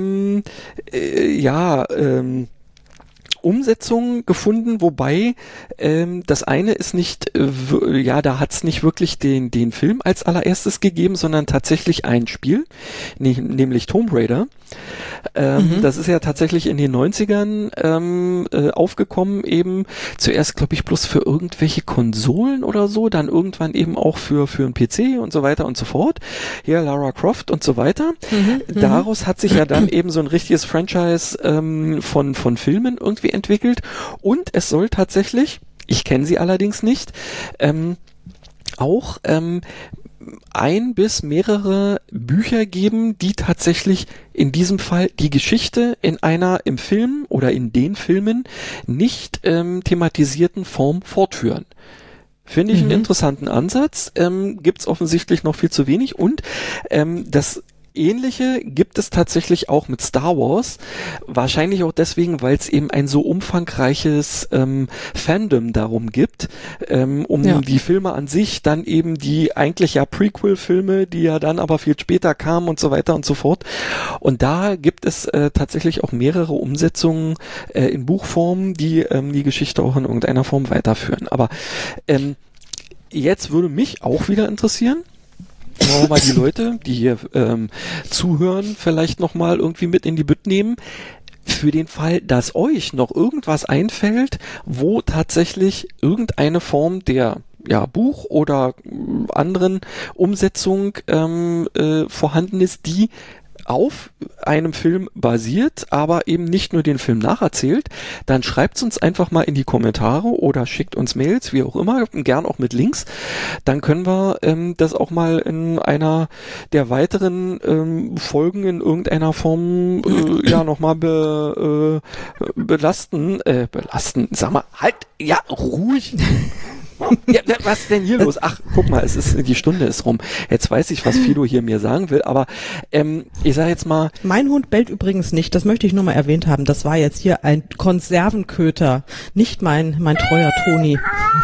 Umsetzungen gefunden, wobei das eine ist nicht, da hat es nicht wirklich den Film als allererstes gegeben, sondern tatsächlich ein Spiel, nämlich Tomb Raider. Das ist ja tatsächlich in den 90ern aufgekommen, eben zuerst, glaube ich, bloß für irgendwelche Konsolen oder so, dann irgendwann eben auch für einen PC und so weiter und so fort. Hier Lara Croft und so weiter. Daraus hat sich ja dann eben so ein richtiges Franchise von Filmen irgendwie entwickelt und es soll tatsächlich, ich kenne sie allerdings nicht, auch ein bis mehrere Bücher geben, die tatsächlich in diesem Fall die Geschichte im Film oder in den Filmen nicht thematisierten Form fortführen. Finde ich einen interessanten Ansatz, gibt's offensichtlich noch viel zu wenig und das Ähnliche gibt es tatsächlich auch mit Star Wars, wahrscheinlich auch deswegen, weil es eben ein so umfangreiches Fandom darum gibt, die Filme an sich, dann eben die eigentlich ja Prequel-Filme, die ja dann aber viel später kamen und so weiter und so fort. Und da gibt es tatsächlich auch mehrere Umsetzungen in Buchform, die die Geschichte auch in irgendeiner Form weiterführen. Aber jetzt würde mich auch wieder interessieren, wollen wir mal die Leute, die hier zuhören, vielleicht nochmal irgendwie mit in die Bütt nehmen. Für den Fall, dass euch noch irgendwas einfällt, wo tatsächlich irgendeine Form der Buch- oder anderen Umsetzung vorhanden ist, die auf einem Film basiert, aber eben nicht nur den Film nacherzählt, dann schreibt uns einfach mal in die Kommentare oder schickt uns Mails, wie auch immer, gern auch mit Links. Dann können wir das auch mal in einer der weiteren Folgen in irgendeiner Form nochmal belasten. Sag mal, halt, ja, ruhig. Ja, was ist denn hier los? Ach, guck mal, die Stunde ist rum. Jetzt weiß ich, was Fido hier mir sagen will, aber ich sage jetzt mal... Mein Hund bellt übrigens nicht, das möchte ich nur mal erwähnt haben. Das war jetzt hier ein Konservenköter, nicht mein treuer Toni.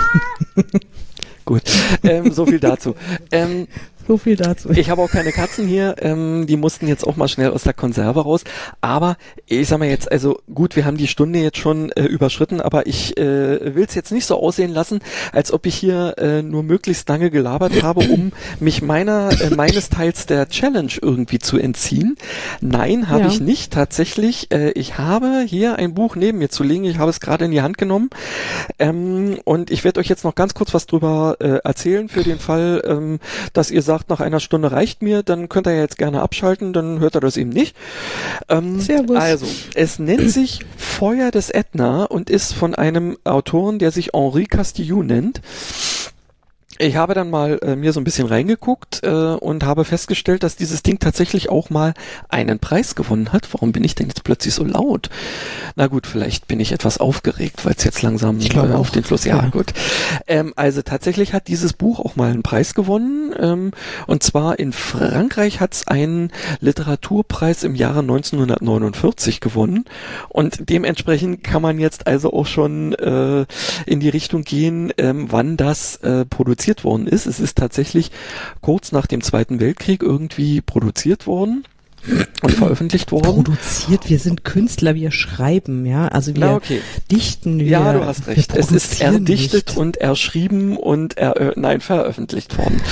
Gut, so viel dazu. So viel dazu. Ich habe auch keine Katzen hier, die mussten jetzt auch mal schnell aus der Konserve raus, aber ich sag mal jetzt, also gut, wir haben die Stunde jetzt schon überschritten, aber ich will es jetzt nicht so aussehen lassen, als ob ich hier nur möglichst lange gelabert habe, um mich meines Teils der Challenge irgendwie zu entziehen. Nein, habe ich nicht, tatsächlich. Ich habe hier ein Buch neben mir zu liegen, ich habe es gerade in die Hand genommen und ich werde euch jetzt noch ganz kurz was drüber erzählen, für den Fall, dass ihr sagt, nach einer Stunde reicht mir, dann könnt ihr ja jetzt gerne abschalten, dann hört ihr das eben nicht. Servus. Also, es nennt sich Feuer des Ätna und ist von einem Autoren, der sich Henri Castillon nennt. Ich habe dann mal mir so ein bisschen reingeguckt und habe festgestellt, dass dieses Ding tatsächlich auch mal einen Preis gewonnen hat. Warum bin ich denn jetzt plötzlich so laut? Na gut, vielleicht bin ich etwas aufgeregt, weil es jetzt langsam auf den Schluss... Ja, gut. Also tatsächlich hat dieses Buch auch mal einen Preis gewonnen. Und zwar in Frankreich hat es einen Literaturpreis im Jahre 1949 gewonnen. Und dementsprechend kann man jetzt also auch schon in die Richtung gehen, wann das produziert worden ist. Es ist tatsächlich kurz nach dem Zweiten Weltkrieg irgendwie produziert worden. und veröffentlicht worden. Produziert, wir sind Künstler, wir schreiben, ja, also wir dichten. Ja, du hast recht. Es ist erdichtet nicht. Und erschrieben und veröffentlicht worden.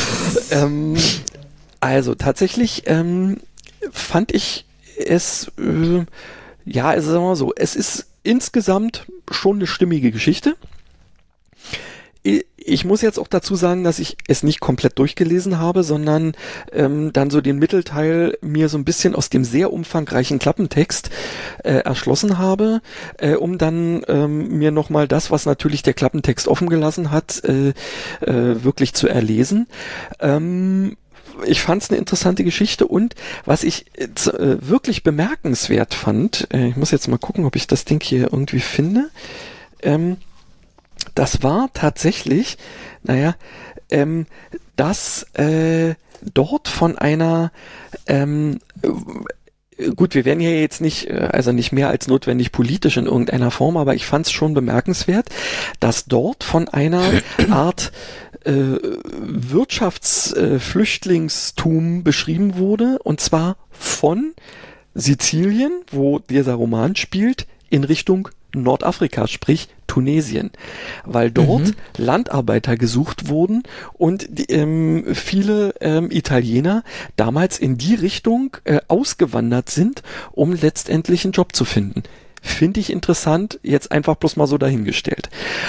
Also tatsächlich fand ich es, also sagen wir mal so, es ist insgesamt schon eine stimmige Geschichte. Ich muss jetzt auch dazu sagen, dass ich es nicht komplett durchgelesen habe, sondern dann so den Mittelteil mir so ein bisschen aus dem sehr umfangreichen Klappentext erschlossen habe, um dann mir nochmal das, was natürlich der Klappentext offen gelassen hat, wirklich zu erlesen. Ich fand es eine interessante Geschichte und was ich wirklich bemerkenswert fand, ich muss jetzt mal gucken, ob ich das Ding hier irgendwie finde, das war tatsächlich, dass dort von einer, gut, wir werden hier jetzt nicht mehr als notwendig politisch in irgendeiner Form, aber ich fand es schon bemerkenswert, dass dort von einer Art Wirtschaftsflüchtlingstum beschrieben wurde, und zwar von Sizilien, wo dieser Roman spielt, in Richtung Nordafrika, sprich Tunesien, weil dort Landarbeiter gesucht wurden und viele Italiener damals in die Richtung ausgewandert sind, um letztendlich einen Job zu finden. Finde ich interessant, jetzt einfach bloß mal so dahingestellt.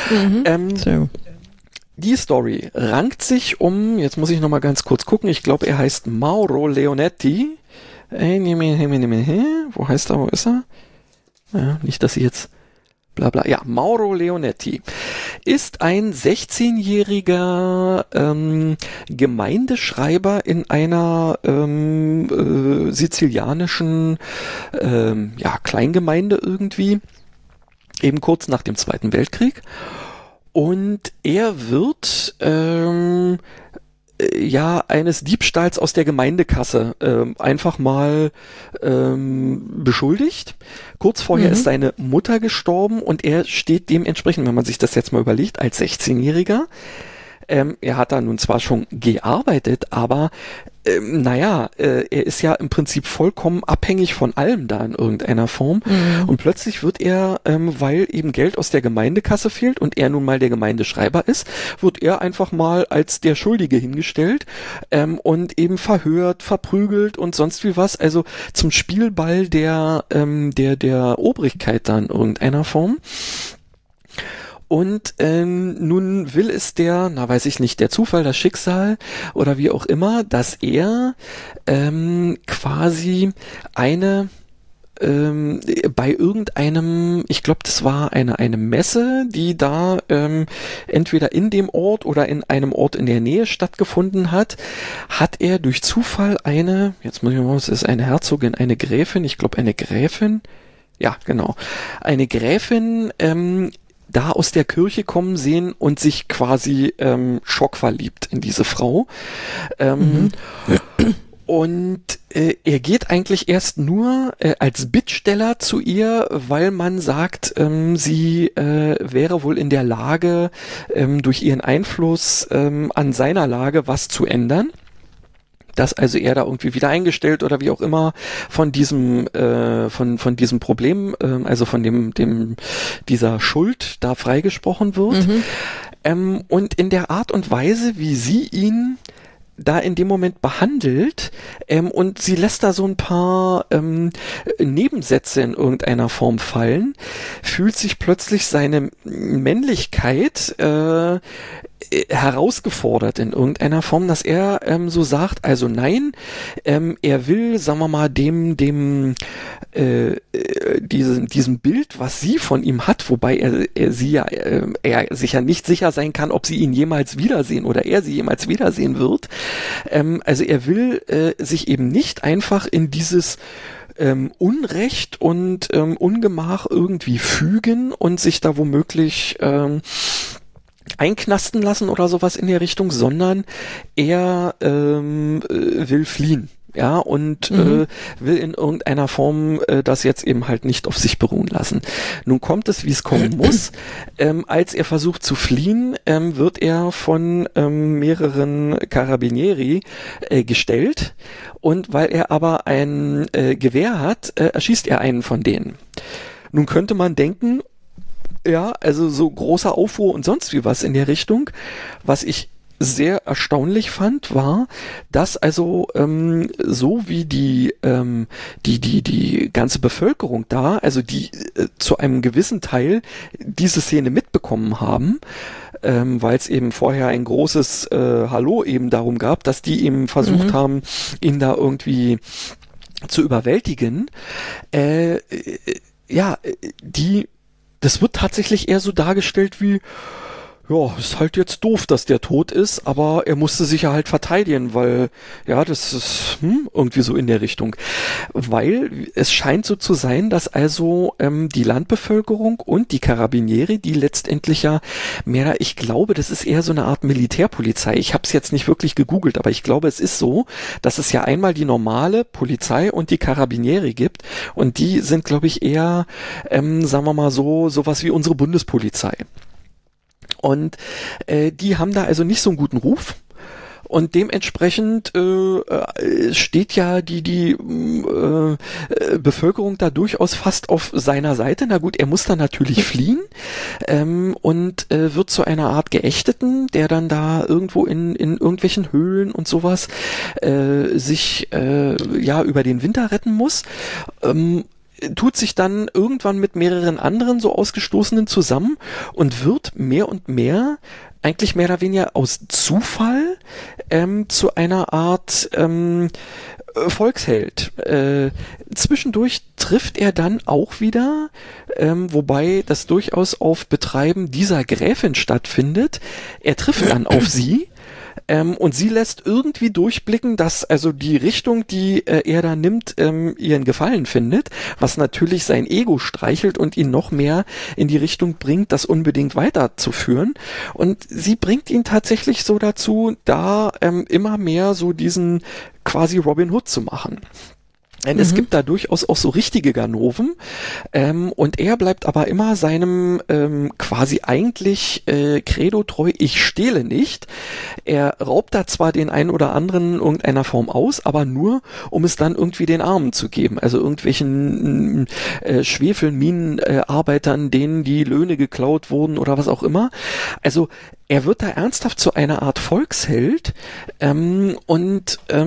Die Story rankt sich um, jetzt muss ich noch mal ganz kurz gucken, ich glaube, er heißt Mauro Leonetti. Wo heißt er, wo ist er? Ja, nicht, dass ich jetzt bla bla. Ja, Mauro Leonetti ist ein 16-jähriger Gemeindeschreiber in einer sizilianischen Kleingemeinde irgendwie, eben kurz nach dem Zweiten Weltkrieg. Und er wird eines Diebstahls aus der Gemeindekasse einfach mal beschuldigt. Kurz vorher ist seine Mutter gestorben und er steht dementsprechend, wenn man sich das jetzt mal überlegt, als 16-Jähriger. Er hat da nun zwar schon gearbeitet, aber er ist ja im Prinzip vollkommen abhängig von allem da in irgendeiner Form. Und plötzlich wird er, weil eben Geld aus der Gemeindekasse fehlt und er nun mal der Gemeindeschreiber ist, wird er einfach mal als der Schuldige hingestellt und eben verhört, verprügelt und sonst wie was. Also zum Spielball der Obrigkeit da in irgendeiner Form. Und nun will es der Zufall, das Schicksal oder wie auch immer, dass er quasi bei irgendeinem, ich glaube, das war eine Messe, die da entweder in dem Ort oder in einem Ort in der Nähe stattgefunden hat er durch Zufall jetzt muss ich mal, es ist eine Herzogin, eine Gräfin, ich glaube eine Gräfin, ja genau, eine Gräfin, da aus der Kirche kommen sehen und sich quasi schockverliebt in diese Frau. Und er geht eigentlich erst nur als Bittsteller zu ihr, weil man sagt, sie wäre wohl in der Lage, durch ihren Einfluss an seiner Lage was zu ändern. Dass also er da irgendwie wieder eingestellt oder wie auch immer von diesem Problem, also von dieser Schuld da freigesprochen wird. Und in der Art und Weise, wie sie ihn da in dem Moment behandelt, und sie lässt da so ein paar Nebensätze in irgendeiner Form fallen, fühlt sich plötzlich seine Männlichkeit herausgefordert in irgendeiner Form, dass er so sagt, also nein, er will, sagen wir mal, diesem Bild, was sie von ihm hat, wobei er sich ja nicht sicher sein kann, ob sie ihn jemals wiedersehen oder er sie jemals wiedersehen wird. Also er will sich eben nicht einfach in dieses Unrecht und Ungemach irgendwie fügen und sich da womöglich einknasten lassen oder sowas in der Richtung, sondern er will fliehen. ja, und will in irgendeiner Form das jetzt eben halt nicht auf sich beruhen lassen. Nun kommt es, wie es kommen muss. Als er versucht zu fliehen, wird er von mehreren Carabinieri gestellt, und weil er aber ein Gewehr hat, erschießt er einen von denen. Nun könnte man denken, ja, also so großer Aufruhr und sonst wie was in der Richtung. Was ich sehr erstaunlich fand, war, dass also so wie die ganze Bevölkerung da, also die zu einem gewissen Teil diese Szene mitbekommen haben, weil es eben vorher ein großes Hallo eben darum gab, dass die eben versucht haben, ihn da irgendwie zu überwältigen. Das wird tatsächlich eher so dargestellt wie, ja, ist halt jetzt doof, dass der tot ist, aber er musste sich ja halt verteidigen, weil, ja, das ist irgendwie so in der Richtung. Weil es scheint so zu sein, dass also die Landbevölkerung und die Carabinieri, die letztendlich ja mehr, ich glaube, das ist eher so eine Art Militärpolizei. Ich habe es jetzt nicht wirklich gegoogelt, aber ich glaube, es ist so, dass es ja einmal die normale Polizei und die Carabinieri gibt, und die sind, glaube ich, eher, sagen wir mal so, sowas wie unsere Bundespolizei. Und die haben da also nicht so einen guten Ruf. Und dementsprechend steht ja die Bevölkerung da durchaus fast auf seiner Seite. Na gut, er muss dann natürlich fliehen und wird zu einer Art Geächteten, der dann da irgendwo in irgendwelchen Höhlen und sowas sich über den Winter retten muss. Tut sich dann irgendwann mit mehreren anderen so Ausgestoßenen zusammen und wird mehr und mehr, eigentlich mehr oder weniger aus Zufall, zu einer Art Volksheld. Zwischendurch trifft er dann auch wieder, wobei das durchaus auf Betreiben dieser Gräfin stattfindet. Er trifft dann auf sie. Und sie lässt irgendwie durchblicken, dass also die Richtung, die er da nimmt, ihren Gefallen findet, was natürlich sein Ego streichelt und ihn noch mehr in die Richtung bringt, das unbedingt weiterzuführen. Und sie bringt ihn tatsächlich so dazu, da immer mehr so diesen quasi Robin Hood zu machen. Denn es gibt da durchaus auch so richtige Ganoven, und er bleibt aber immer seinem quasi eigentlich Credo treu, ich stehle nicht. Er raubt da zwar den einen oder anderen in irgendeiner Form aus, aber nur, um es dann irgendwie den Armen zu geben, also irgendwelchen Schwefelminenarbeitern, denen die Löhne geklaut wurden oder was auch immer. Also er wird da ernsthaft zu einer Art Volksheld, nun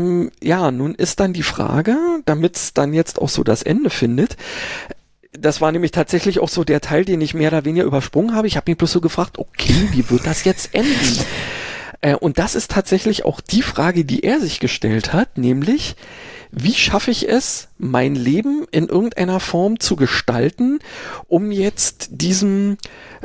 ist dann die Frage, damit es dann jetzt auch so das Ende findet, das war nämlich tatsächlich auch so der Teil, den ich mehr oder weniger übersprungen habe. Ich habe mich bloß so gefragt, okay, wie wird das jetzt enden? Und das ist tatsächlich auch die Frage, die er sich gestellt hat, nämlich, wie schaffe ich es, mein Leben in irgendeiner Form zu gestalten, um jetzt diesem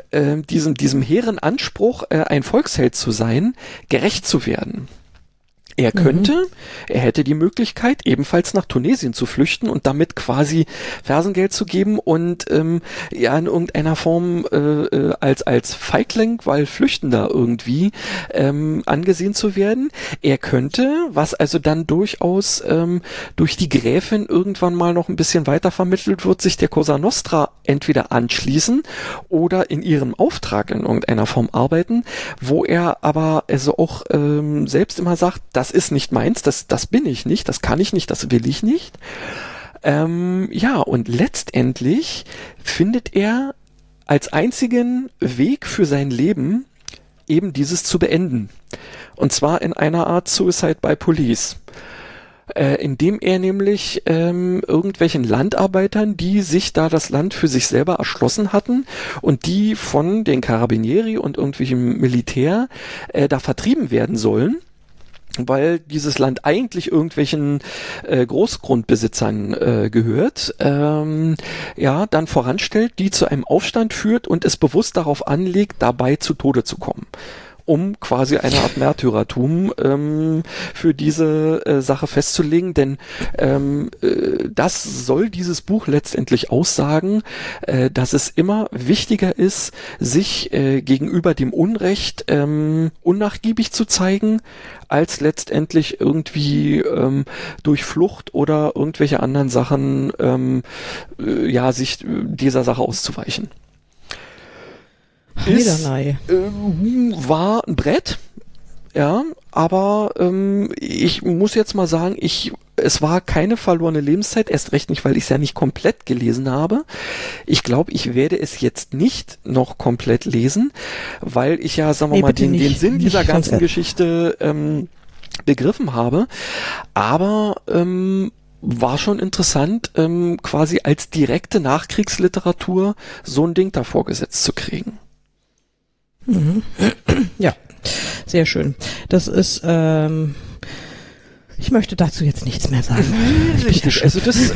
hehren Anspruch, ein Volksheld zu sein, gerecht zu werden? Er hätte die Möglichkeit, ebenfalls nach Tunesien zu flüchten und damit quasi Fersengeld zu geben und in irgendeiner Form als Feigling, weil Flüchtender irgendwie angesehen zu werden. Er könnte, was also dann durchaus durch die Gräfin irgendwann mal noch ein bisschen weiter vermittelt wird, sich der Cosa Nostra entweder anschließen oder in ihrem Auftrag in irgendeiner Form arbeiten, wo er aber also auch selbst immer sagt, das ist nicht meins, das bin ich nicht, das kann ich nicht, das will ich nicht. Und letztendlich findet er als einzigen Weg für sein Leben eben dieses zu beenden. Und zwar in einer Art Suicide by Police. Indem er nämlich irgendwelchen Landarbeitern, die sich da das Land für sich selber erschlossen hatten und die von den Carabinieri und irgendwelchem Militär da vertrieben werden sollen, weil dieses Land eigentlich irgendwelchen Großgrundbesitzern gehört, dann voranstellt, die zu einem Aufstand führt und es bewusst darauf anlegt, dabei zu Tode zu kommen. um quasi eine Art Märtyrertum für diese Sache festzulegen, denn das soll dieses Buch letztendlich aussagen, dass es immer wichtiger ist, sich gegenüber dem Unrecht unnachgiebig zu zeigen, als letztendlich irgendwie durch Flucht oder irgendwelche anderen Sachen sich dieser Sache auszuweichen. War ein Brett, ja, aber ich muss jetzt mal sagen, es war keine verlorene Lebenszeit, erst recht nicht, weil ich es ja nicht komplett gelesen habe. Ich glaube, ich werde es jetzt nicht noch komplett lesen, weil ich ja, sagen wir mal, den Sinn dieser ganzen Geschichte begriffen habe. Aber war schon interessant, quasi als direkte Nachkriegsliteratur so ein Ding davor gesetzt zu kriegen. Mhm. Ja, sehr schön. Das ist, ich möchte dazu jetzt nichts mehr sagen. Richtig, also das,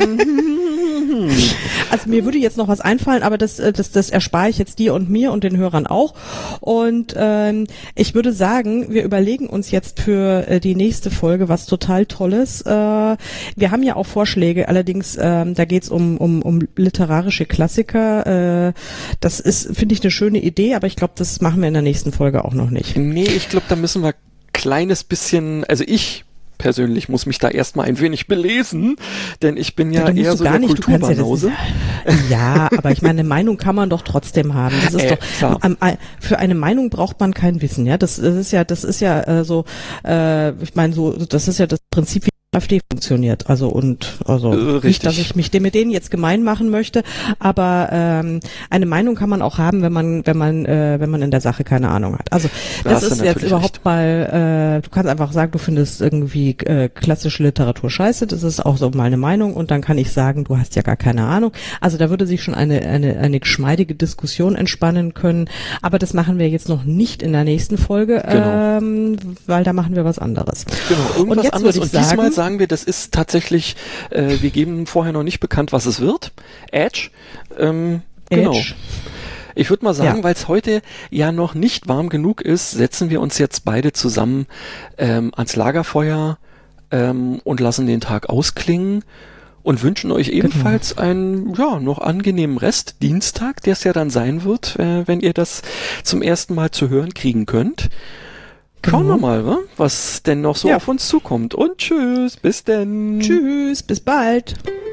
also mir würde jetzt noch was einfallen, aber das erspare ich jetzt dir und mir und den Hörern auch. Und ich würde sagen, wir überlegen uns jetzt für die nächste Folge was total Tolles. Wir haben ja auch Vorschläge, allerdings da geht's um literarische Klassiker. Das ist, finde ich, eine schöne Idee, aber ich glaube, das machen wir in der nächsten Folge auch noch nicht. Nee, ich glaube, da müssen wir kleines bisschen, also ich persönlich muss mich da erstmal ein wenig belesen, denn ich bin ja eher so der Kulturbanause. Ja, aber ich meine, eine Meinung kann man doch trotzdem haben. Das ist doch, für eine Meinung braucht man kein Wissen, ja. Das ist ja so, ich meine, so, das ist ja das Prinzip, wie AfD funktioniert. Also nicht, dass ich mich mit denen jetzt gemein machen möchte, aber eine Meinung kann man auch haben, wenn man in der Sache keine Ahnung hat. Also das ist jetzt überhaupt mal, du kannst einfach sagen, du findest irgendwie klassische Literatur scheiße, das ist auch so mal eine Meinung und dann kann ich sagen, du hast ja gar keine Ahnung. Also da würde sich schon eine geschmeidige Diskussion entspannen können, aber das machen wir jetzt noch nicht in der nächsten Folge, weil da machen wir was anderes. Genau, irgendwas und jetzt anderes. Und diesmal sagen wir, das ist tatsächlich, wir geben vorher noch nicht bekannt, was es wird. Edge. Genau. Ich würde mal sagen, weil es heute ja noch nicht warm genug ist, setzen wir uns jetzt beide zusammen ans Lagerfeuer und lassen den Tag ausklingen und wünschen euch ebenfalls einen noch angenehmen Restdienstag, der es ja dann sein wird, wenn ihr das zum ersten Mal zu hören kriegen könnt. Schauen wir mal, was denn noch so auf uns zukommt. Und tschüss, bis denn. Tschüss, bis bald.